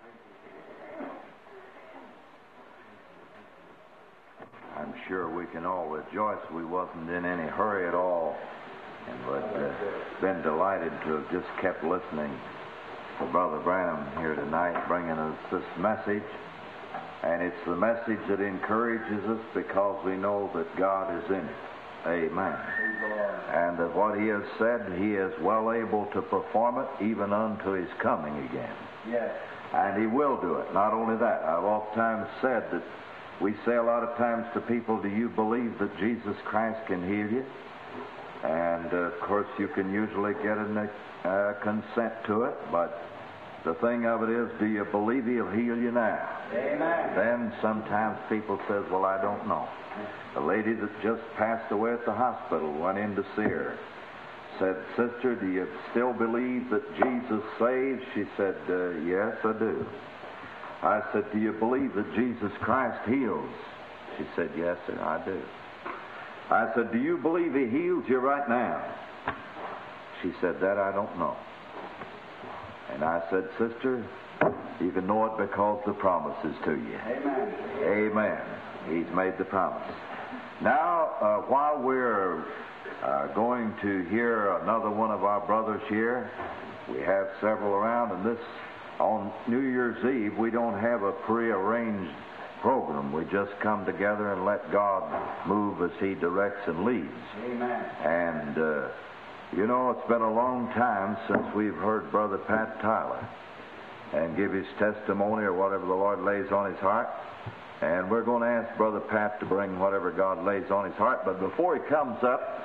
I'm sure we can all rejoice we wasn't in any hurry at all, but been delighted to have just kept listening to Brother Branham here tonight, bringing us this message. And it's the message that encourages us because we know that God is in it. Amen. And that what He has said, He is well able to perform it even unto His coming again. Yes. And He will do it. Not only that, I've oftentimes said that we say a lot of times to people, do you believe that Jesus Christ can heal you? And, of course, you can usually get a consent to it, but the thing of it is, do you believe He'll heal you now? Amen. Then sometimes people says, well, I don't know. A lady that just passed away at the hospital went in to see her. Said, Sister, do you still believe that Jesus saves? She said, yes, I do. I said, do you believe that Jesus Christ heals? She said, yes, sir, I do. I said, do you believe He heals you right now? She said, that I don't know. And I said, Sister, you can know it because the promise is to you. Amen. Amen. He's made the promise. Now, while we're going to hear another one of our brothers here, we have several around, and on New Year's Eve, we don't have a prearranged program. We just come together and let God move as He directs and leads. Amen. And, you know, it's been a long time since we've heard Brother Pat Tyler and give his testimony or whatever the Lord lays on his heart. And we're going to ask Brother Pat to bring whatever God lays on his heart. But before he comes up,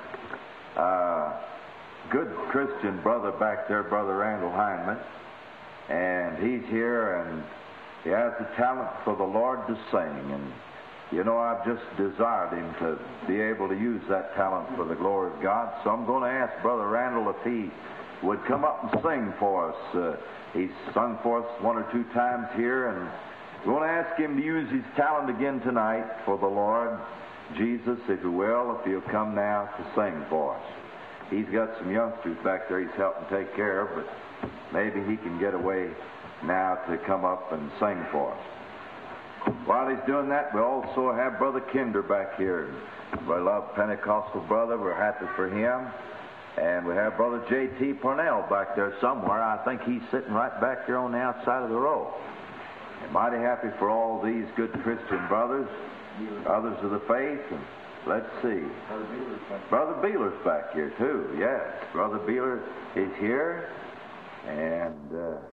good Christian brother back there, Brother Randall Hindman, and he's here, and he has the talent for the Lord to sing. And, you know, I've just desired him to be able to use that talent for the glory of God. So I'm going to ask Brother Randall if he would come up and sing for us. He's sung for us one or two times here, and we want to ask him to use his talent again tonight for the Lord Jesus, if you will, if he'll come now to sing for us. He's got some youngsters back there he's helping take care of, but maybe he can get away now to come up and sing for us. While he's doing that, we also have Brother Kinder back here. Beloved Pentecostal brother, we're happy for him. And we have Brother J.T. Parnell back there somewhere. I think he's sitting right back there on the outside of the row. And mighty happy for all these good Christian brothers, others of the faith. And let's see. Brother Beeler's back here too. Yes, Brother Beeler is here. And